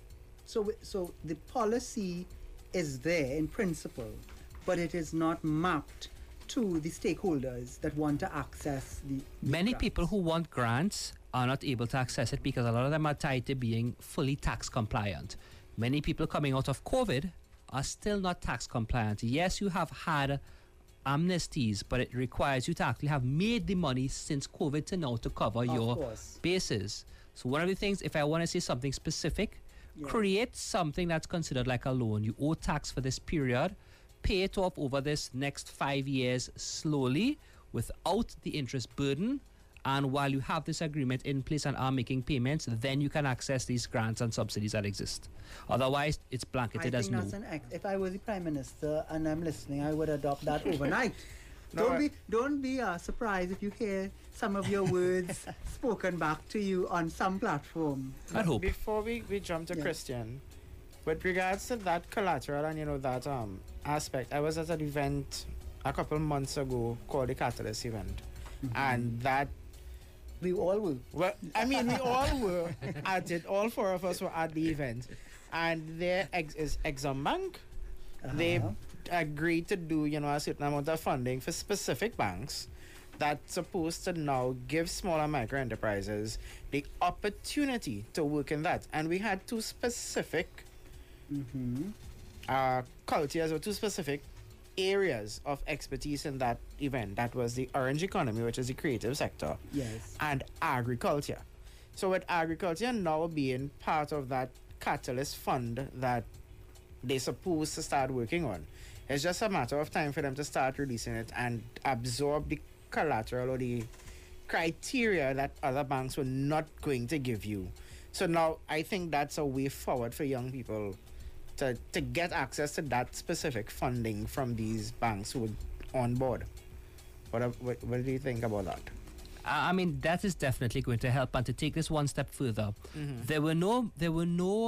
So the policy is there in principle, but it is not mapped to the stakeholders that want to access the Many grants. people who want grants are not able to access it because a lot of them are tied to being fully tax compliant. Many people coming out of COVID are still not tax compliant. Yes, you have had amnesties, but it requires you to actually have made the money since COVID to now to cover your course. bases. So one of the things, if I want to say something specific, create something that's considered like a loan. You owe tax for this period, pay it off over this next 5 years slowly without the interest burden. And while you have this agreement in place and are making payments, then you can access these grants and subsidies that exist. Otherwise, it's blanketed as no. If I was the Prime Minister and I'm listening, I would adopt that overnight. Don't be surprised if you hear some of your words spoken back to you on some platform. I hope. Before we jump to Christian, with regards to that collateral and that aspect, I was at an event a couple months ago called the Catalyst event, and that we all were. Well, I mean, we all were at it. All four of us were at the event, and there is Exxon Bank. They agreed to do a certain amount of funding for specific banks that's supposed to now give smaller micro enterprises the opportunity to work in that. And we had two specific cultures or two specific areas of expertise in that event. That was the orange economy, which is the creative sector, and agriculture. So with agriculture now being part of that catalyst fund that they're supposed to start working on, it's just a matter of time for them to start releasing it and absorb the collateral or the criteria that other banks were not going to give you. So now I think that's a way forward for young people to get access to that specific funding from these banks who are on board. What do you think about that? I mean, that is definitely going to help. And to take this one step further, there were no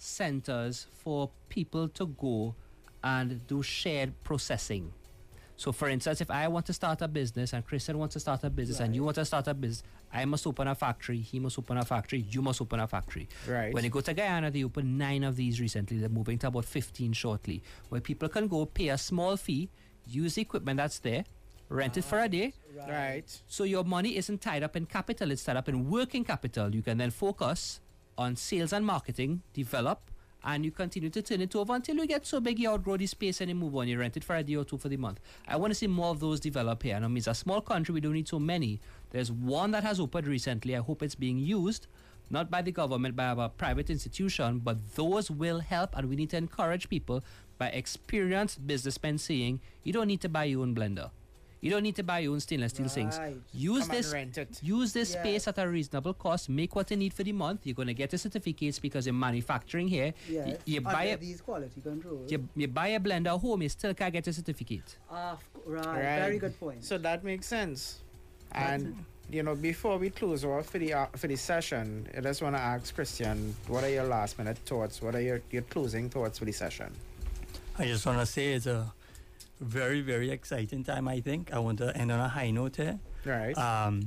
centers for people to go and do shared processing. So, for instance, if I want to start a business and Christian wants to start a business and you want to start a business, I must open a factory, he must open a factory, you must open a factory. Right. When you go to Guyana, they opened 9 of these recently. They're moving to about 15 shortly, where people can go pay a small fee, use the equipment that's there, rent it for a day. Right. So your money isn't tied up in capital, it's tied up in working capital. You can then focus on sales and marketing, develop, and you continue to turn it over until you get so big you outgrow the space and you move on. You rent it for a day or two for the month. I want to see more of those develop here. And I mean, it's a small country, we don't need so many. There's one that has opened recently. I hope it's being used, not by the government, by a private institution, but those will help, and we need to encourage people by experienced businessmen saying, you don't need to buy your own blender. You don't need to buy your own stainless steel sinks. Use Come and this, rent it. use this space at a reasonable cost. Make what you need for the month. You're going to get the certificates because you're manufacturing here. Yes. You buy Under a, these quality controls. you buy a blender at home, you still can't get a certificate. Right. Very good point. So that makes sense. And you know, before we close off for the session, I just want to ask Christian, what are your last minute thoughts? What are your closing thoughts for the session? I just want to say it's a very, very exciting time, I think. I want to end on a high note here. Right.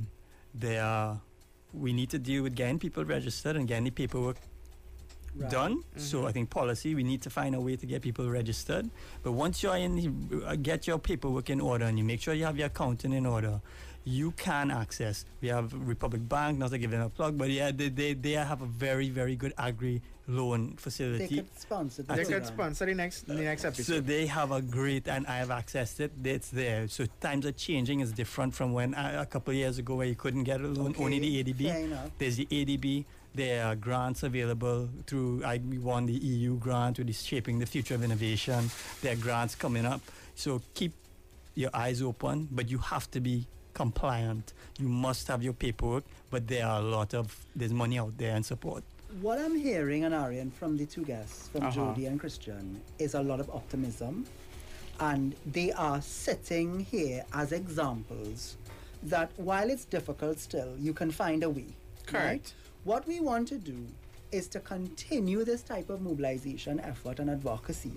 We need to deal with getting people registered and getting the paperwork done. So I think policy, we need to find a way to get people registered. But once you're get your paperwork in order and you make sure you have your accounting in order, you can access. We have Republic Bank, not to give them a plug, but yeah, they have a very, very good agri loan facility. They could sponsor the next episode. So they have a great, and I have accessed it. It's there. So times are changing. It's different from when a couple of years ago where you couldn't get a loan, only the ADB. Fair enough. There's the ADB. There are grants available through, we won the EU grant with the Shaping the Future of Innovation. There are grants coming up. So keep your eyes open, but you have to be compliant. You must have your paperwork, but there's money out there and support. What I'm hearing, and Arian, from the two guests, from Jody and Christian, is a lot of optimism. And they are sitting here as examples that while it's difficult still, you can find a way. Correct. Right? What we want to do is to continue this type of mobilization effort and advocacy.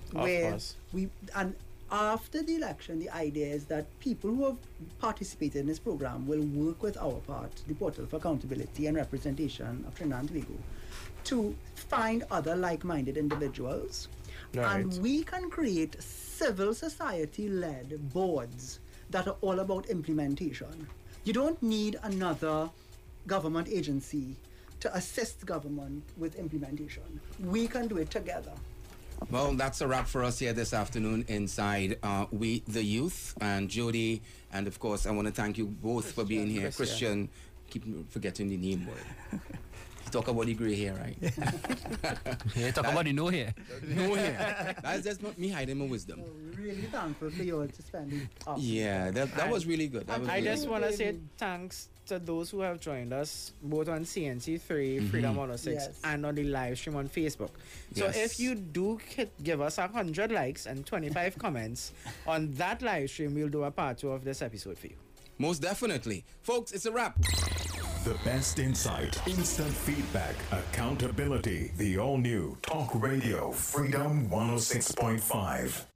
After the election, the idea is that people who have participated in this program will work with our part, the Portal for Accountability and Representation of Trinidad and Tobago, to find other like-minded individuals. Right. And we can create civil society-led boards that are all about implementation. You don't need another government agency to assist government with implementation. We can do it together. Well, that's a wrap for us here this afternoon inside We the Youth. And Jody, and of course, I want to thank you both for being here. Christian, keep forgetting the name, boy. You talk about the grey hair, right? Yeah, talk about the no hair. No hair. That's just not me hiding my wisdom. We're really thankful for you all to spend it. Yeah, that was really good. I just want to say thanks to those who have joined us both on CNC3, Freedom 106, and on the live stream on Facebook. So if you do give us 100 likes and 25 comments on that live stream, we'll do a part 2 of this episode for you. Most definitely. Folks, it's a wrap. The best insight, instant feedback, accountability. The all-new Talk Radio Freedom 106.5.